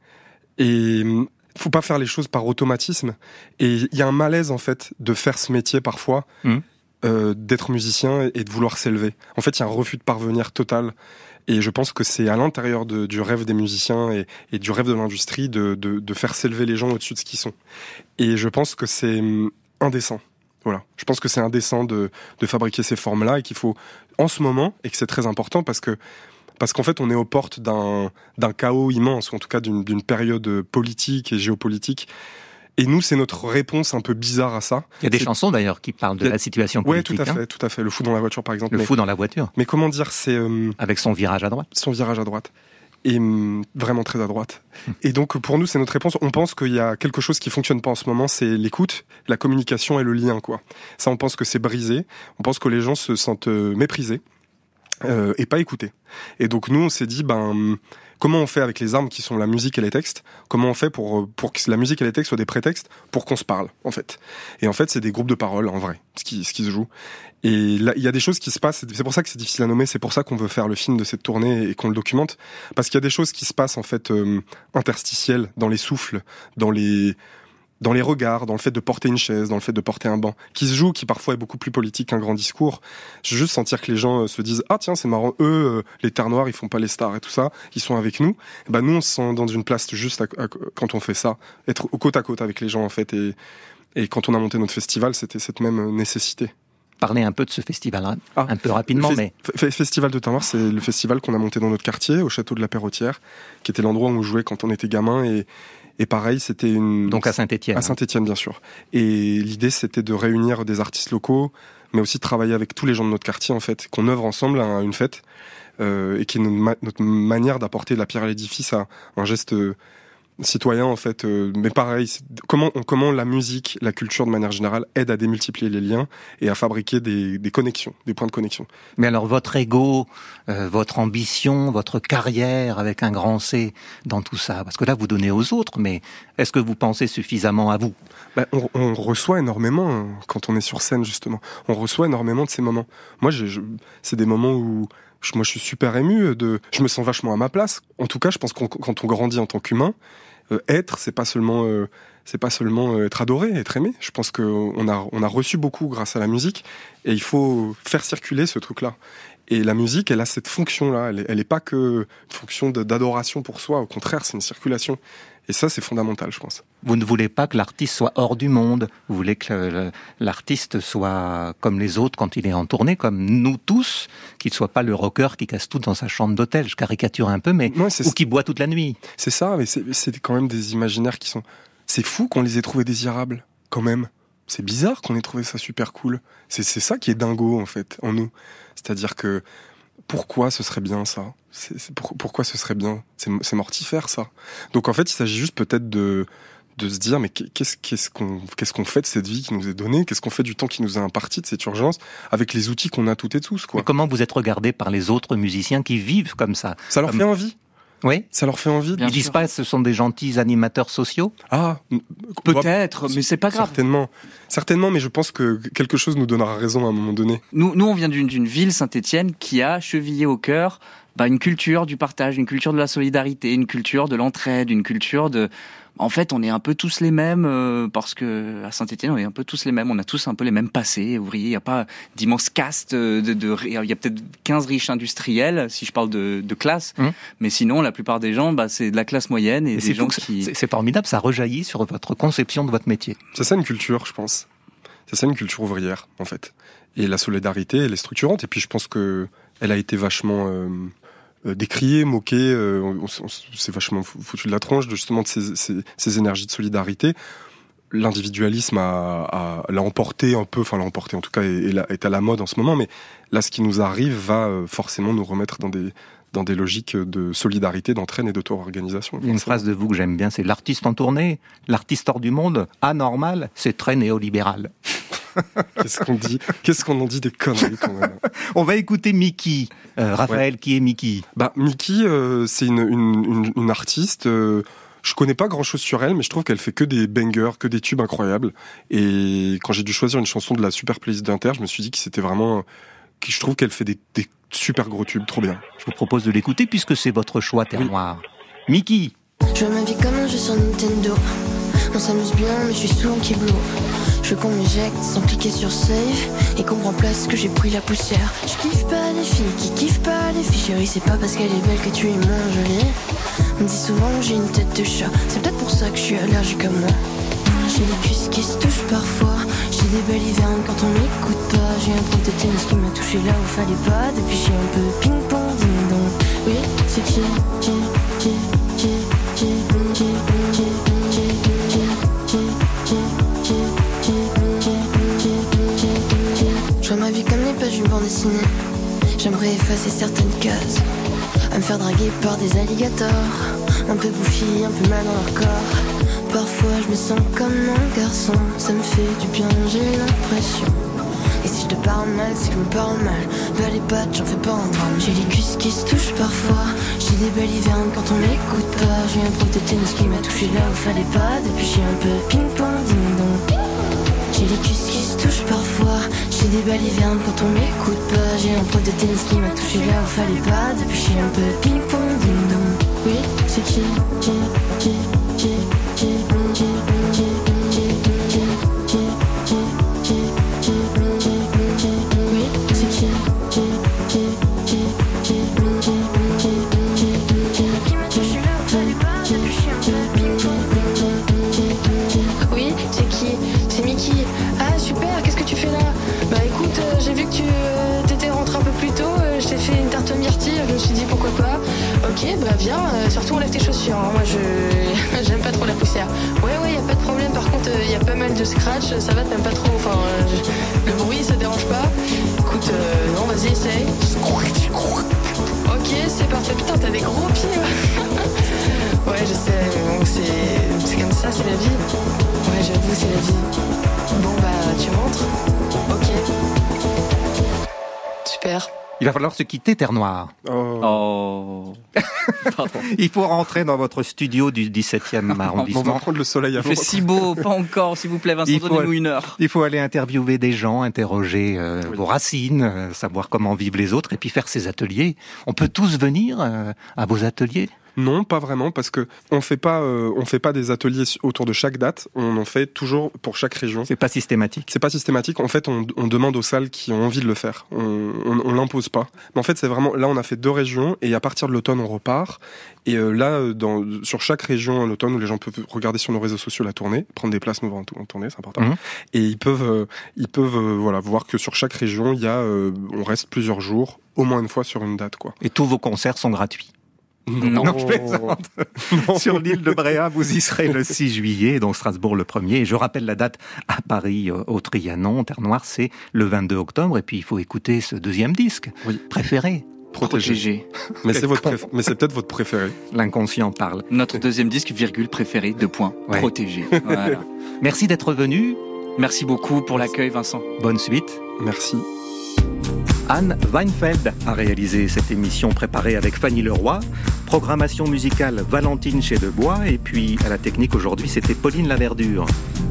et il faut pas faire les choses par automatisme et il y a un malaise en fait de faire ce métier parfois, mmh. euh, d'être musicien et de vouloir s'élever. En fait, il y a un refus de parvenir total et je pense que c'est à l'intérieur de, du rêve des musiciens et, et du rêve de l'industrie de, de, de faire s'élever les gens au-dessus de ce qu'ils sont. Et je pense que c'est indécent. Voilà. Je pense que c'est indécent de, de fabriquer ces formes-là et qu'il faut en ce moment, et que c'est très important parce que Parce qu'en fait, on est aux portes d'un, d'un chaos immense, ou en tout cas d'une, d'une période politique et géopolitique. Et nous, c'est notre réponse un peu bizarre à ça. Il y a des c'est... chansons d'ailleurs qui parlent de a... la situation politique. Oui, tout à fait, hein. tout à fait. Le fou dans la voiture, par exemple. Le mais... fou dans la voiture. Mais comment dire, c'est... Euh... Avec son virage à droite. Son virage à droite. Et hum, vraiment très à droite. Hum. Et donc, pour nous, c'est notre réponse. On pense qu'il y a quelque chose qui fonctionne pas en ce moment, c'est l'écoute, la communication et le lien, quoi. Ça, on pense que c'est brisé. On pense que les gens se sentent méprisés. Euh, et pas écouter. Et donc nous on s'est dit ben comment on fait avec les armes qui sont la musique et les textes, comment on fait pour pour que la musique et les textes soient des prétextes pour qu'on se parle en fait. Et en fait c'est des groupes de paroles en vrai ce qui ce qui se joue. Et là il y a des choses qui se passent, c'est pour ça que c'est difficile à nommer, c'est pour ça qu'on veut faire le film de cette tournée et qu'on le documente parce qu'il y a des choses qui se passent en fait euh, interstitielles dans les souffles, dans les dans les regards, dans le fait de porter une chaise, dans le fait de porter un banc, qui se joue, qui parfois est beaucoup plus politique qu'un grand discours. Je veux juste sentir que les gens euh, se disent « Ah tiens, c'est marrant, eux, euh, les Terres Noires, ils font pas les stars et tout ça, ils sont avec nous. » Et ben nous, on se sent dans une place juste à, à, quand on fait ça, être au côte à côte avec les gens en fait. Et, et quand on a monté notre festival, c'était cette même nécessité. Parler un peu de ce festival, hein, ah, un peu rapidement, fe- mais... F- Festival de Terre Noire, c'est le festival qu'on a monté dans notre quartier, au château de la Perrotière, qui était l'endroit où on jouait quand on était gamin et Et pareil, c'était une... Donc à Saint-Étienne. À Saint-Étienne, bien sûr. Et l'idée, c'était de réunir des artistes locaux, mais aussi de travailler avec tous les gens de notre quartier, en fait, qu'on œuvre ensemble à une fête, euh, et qui est notre, ma- notre manière d'apporter la pierre à l'édifice à un geste euh, citoyen, en fait. Euh, mais pareil, c'est, comment, on, comment la musique, la culture, de manière générale, aide à démultiplier les liens et à fabriquer des, des connexions, des points de connexion. Mais alors, votre ego, euh, votre ambition, votre carrière avec un grand C dans tout ça, parce que là, vous donnez aux autres, mais est-ce que vous pensez suffisamment à vous ? Ben, on, on reçoit énormément hein, quand on est sur scène, justement. On reçoit énormément de ces moments. Moi, je, je, c'est des moments où je, moi, je suis super ému. De, je me sens vachement à ma place. En tout cas, je pense que quand on grandit en tant qu'humain, euh, être, c'est pas seulement... Euh, c'est pas seulement être adoré, être aimé. Je pense qu'on a, on a reçu beaucoup grâce à la musique et il faut faire circuler ce truc-là. Et la musique, elle a cette fonction-là. Elle, elle est pas que une fonction de, d'adoration pour soi. Au contraire, c'est une circulation. Et ça, c'est fondamental, je pense. Vous ne voulez pas que l'artiste soit hors du monde. Vous voulez que le, l'artiste soit comme les autres quand il est en tournée, comme nous tous, qu'il ne soit pas le rocker qui casse tout dans sa chambre d'hôtel. Je caricature un peu, mais ouais, ou qui boit toute la nuit. C'est ça, mais c'est, c'est quand même des imaginaires qui sont... C'est fou qu'on les ait trouvés désirables, quand même. C'est bizarre qu'on ait trouvé ça super cool. C'est, c'est ça qui est dingo, en fait, en nous. C'est-à-dire que pourquoi ce serait bien ça ? c'est, c'est pour, Pourquoi ce serait bien ? c'est, c'est mortifère ça. Donc en fait, il s'agit juste peut-être de, de se dire mais qu'est-ce, qu'est-ce, qu'on, qu'est-ce qu'on fait de cette vie qui nous est donnée ? Qu'est-ce qu'on fait du temps qui nous est imparti, de cette urgence, avec les outils qu'on a toutes et tous, quoi. Mais comment vous êtes regardé par les autres musiciens qui vivent comme ça ? Ça leur comme... fait envie. Oui. Ça leur fait envie. Ils disent pas, ce sont des gentils animateurs sociaux ? Ah, peut-être, mais c'est pas grave. Certainement, certainement, mais je pense que quelque chose nous donnera raison à un moment donné. Nous, nous, on vient d'une, d'une ville, Saint-Étienne, qui a chevillé au cœur bah, une culture du partage, une culture de la solidarité, une culture de l'entraide, une culture de... En fait, on est un peu tous les mêmes, euh, parce que à Saint-Étienne, on est un peu tous les mêmes. On a tous un peu les mêmes passés, ouvriers. Il n'y a pas d'immense caste. De, de, de, il y a peut-être quinze riches industriels, si je parle de, de classe. Mmh. Mais sinon, la plupart des gens, bah, c'est de la classe moyenne. Et, et des gens qui... c'est, c'est formidable, ça rejaillit sur votre conception de votre métier. C'est ça une culture, je pense. C'est ça une culture ouvrière, en fait. Et la solidarité, elle est structurante. Et puis, je pense que elle a été vachement... Euh... décrié, moqué, euh, on, on, c'est vachement foutu de la tronche de justement de ces, ces, ces énergies de solidarité. L'individualisme a, a, l'a emporté un peu, enfin l'a emporté en tout cas, est, est à la mode en ce moment, mais là ce qui nous arrive va forcément nous remettre dans des, dans des logiques de solidarité, d'entraîne et d'auto-organisation. Il y a une phrase de vous que j'aime bien, c'est l'artiste en tournée, l'artiste hors du monde, anormal, c'est très néolibéral. Qu'est-ce qu'on dit ? Qu'est-ce qu'on en dit des conneries quand même ? On va écouter Miki. Euh, Raphaël, ouais. Qui est Miki ? Bah, Miki, euh, c'est une, une, une, une artiste. Euh, je connais pas grand-chose sur elle, mais je trouve qu'elle fait que des bangers, que des tubes incroyables. Et quand j'ai dû choisir une chanson de la super playlist d'Inter, je me suis dit que c'était vraiment... Que je trouve qu'elle fait des, des super gros tubes, trop bien. Je vous propose de l'écouter puisque c'est votre choix, Terre Noire. Oui. Miki. Je ma vie comme un jeu sur Nintendo. On s'amuse bien, mais je suis souvent kiblo. Je veux qu'on m'éjecte sans cliquer sur save et qu'on me remplace que j'ai pris la poussière. Je kiffe pas les filles qui kiffent pas les filles. Chérie, c'est pas parce qu'elle est belle que tu es moins jolie. On me dit souvent que j'ai une tête de chat. C'est peut-être pour ça que je suis allergique à moi. J'ai les cuisses qui se touchent parfois. J'ai des belles hivernes quand on m'écoute pas. J'ai un prof de tennis qui m'a touché là où fallait pas. Depuis j'ai un peu ping-pong, ding-dong. Oui, c'est qui, qui, qui, qui, qui, qui, qui, qui, je vois ma vie comme les pages d'une bande dessinée. J'aimerais effacer certaines cases, à me faire draguer par des alligators, un peu bouffi, un peu mal dans leur corps. Parfois je me sens comme un garçon, ça me fait du bien, j'ai l'impression. Et si je te parle mal, c'est que je me parle mal. Bah les pattes, j'en fais pas un drame. J'ai les cuisses qui se touchent parfois. J'ai des belles hivernes quand on m'écoute pas. J'ai un prof de tennis qui m'a touché là où fallait pas. Depuis j'ai un peu ping-pong, ding-dong. J'ai les cuisses qui se touchent parfois. J'ai des belles hivernes quand on m'écoute pas. J'ai un prof de tennis qui m'a touché là où fallait pas. Depuis j'ai un peu ping-pong, ding-dong. Oui, c'est qui, qui, qui, qui, qui, qui, qui, qui, qui, qui, qui, qui, qui, oui, c'est qui, qui, qui, qui, qui, qui, qui, qui, qui m'a touché là où fallait pas. Depuis j'ai un peu ping-pong, oui, c'est qui, c'est Miki. Ah super, qu'est-ce que tu fais là ? Bah écoute, euh, j'ai vu que tu euh, t'étais rentré un peu plus tôt, euh, je t'ai fait une tarte myrtille, je me suis dit pourquoi pas. Ok, bah viens, euh, surtout enlève tes chaussures, hein. Moi je j'aime pas trop la poussière. Ouais ouais, y a pas de problème, par contre il euh, y a pas mal de scratch, ça va, t'aimes pas trop, enfin euh, je... le bruit ça dérange pas. Écoute, euh, non vas-y essaye. Ok, c'est parfait, putain t'as des gros pieds. Ouais je sais, mais bon c'est, c'est comme ça, c'est la vie. Ouais j'avoue c'est la vie. Bon bah tu rentres. Ok. Super. Il va falloir se quitter, Terre Noire. Oh. Oh. Pardon. Il faut rentrer dans votre studio du dix-septième arrondissement. On va prendre le soleil avant. Il fait si beau, pas encore, s'il vous plaît, Vincent, donnez-nous une heure. Il faut aller interviewer des gens, interroger euh, oui. vos racines, euh, savoir comment vivent les autres, et puis faire ces ateliers. On peut tous venir euh, à vos ateliers ? Non, pas vraiment, parce que on fait pas, euh, on fait pas des ateliers autour de chaque date. On en fait toujours pour chaque région. C'est pas systématique. C'est pas systématique. En fait, on, on demande aux salles qui ont envie de le faire. On, on, on l'impose pas. Mais en fait, c'est vraiment là, on a fait deux régions et à partir de l'automne, on repart. Et euh, là, dans, sur chaque région à l'automne, où les gens peuvent regarder sur nos réseaux sociaux la tournée, prendre des places nous en tournée, c'est important. Mmh. Et ils peuvent, euh, ils peuvent, euh, voilà, voir que sur chaque région, il y a, euh, on reste plusieurs jours, au moins une fois sur une date, quoi. Et tous vos concerts sont gratuits. Non, non, je plaisante. Non. Sur l'île de Bréa, vous y serez le six juillet, donc Strasbourg le premier. Et je rappelle la date à Paris, au Trianon, Terre Noire, c'est le vingt-deux octobre. Et puis il faut écouter ce deuxième disque, oui. préféré. Protégé. Mais c'est, votre préf... Mais c'est peut-être votre préféré. L'inconscient parle. Notre deuxième disque, virgule, préféré, deux points. Ouais. Protégé. Voilà. Merci d'être venu. Merci beaucoup pour l'accueil, Vincent. Bonne suite. Merci. Anne Weinfeld a réalisé cette émission préparée avec Fanny Leroy. Programmation musicale Valentine Chez Debois. Et puis à la technique aujourd'hui, c'était Pauline Laverdure.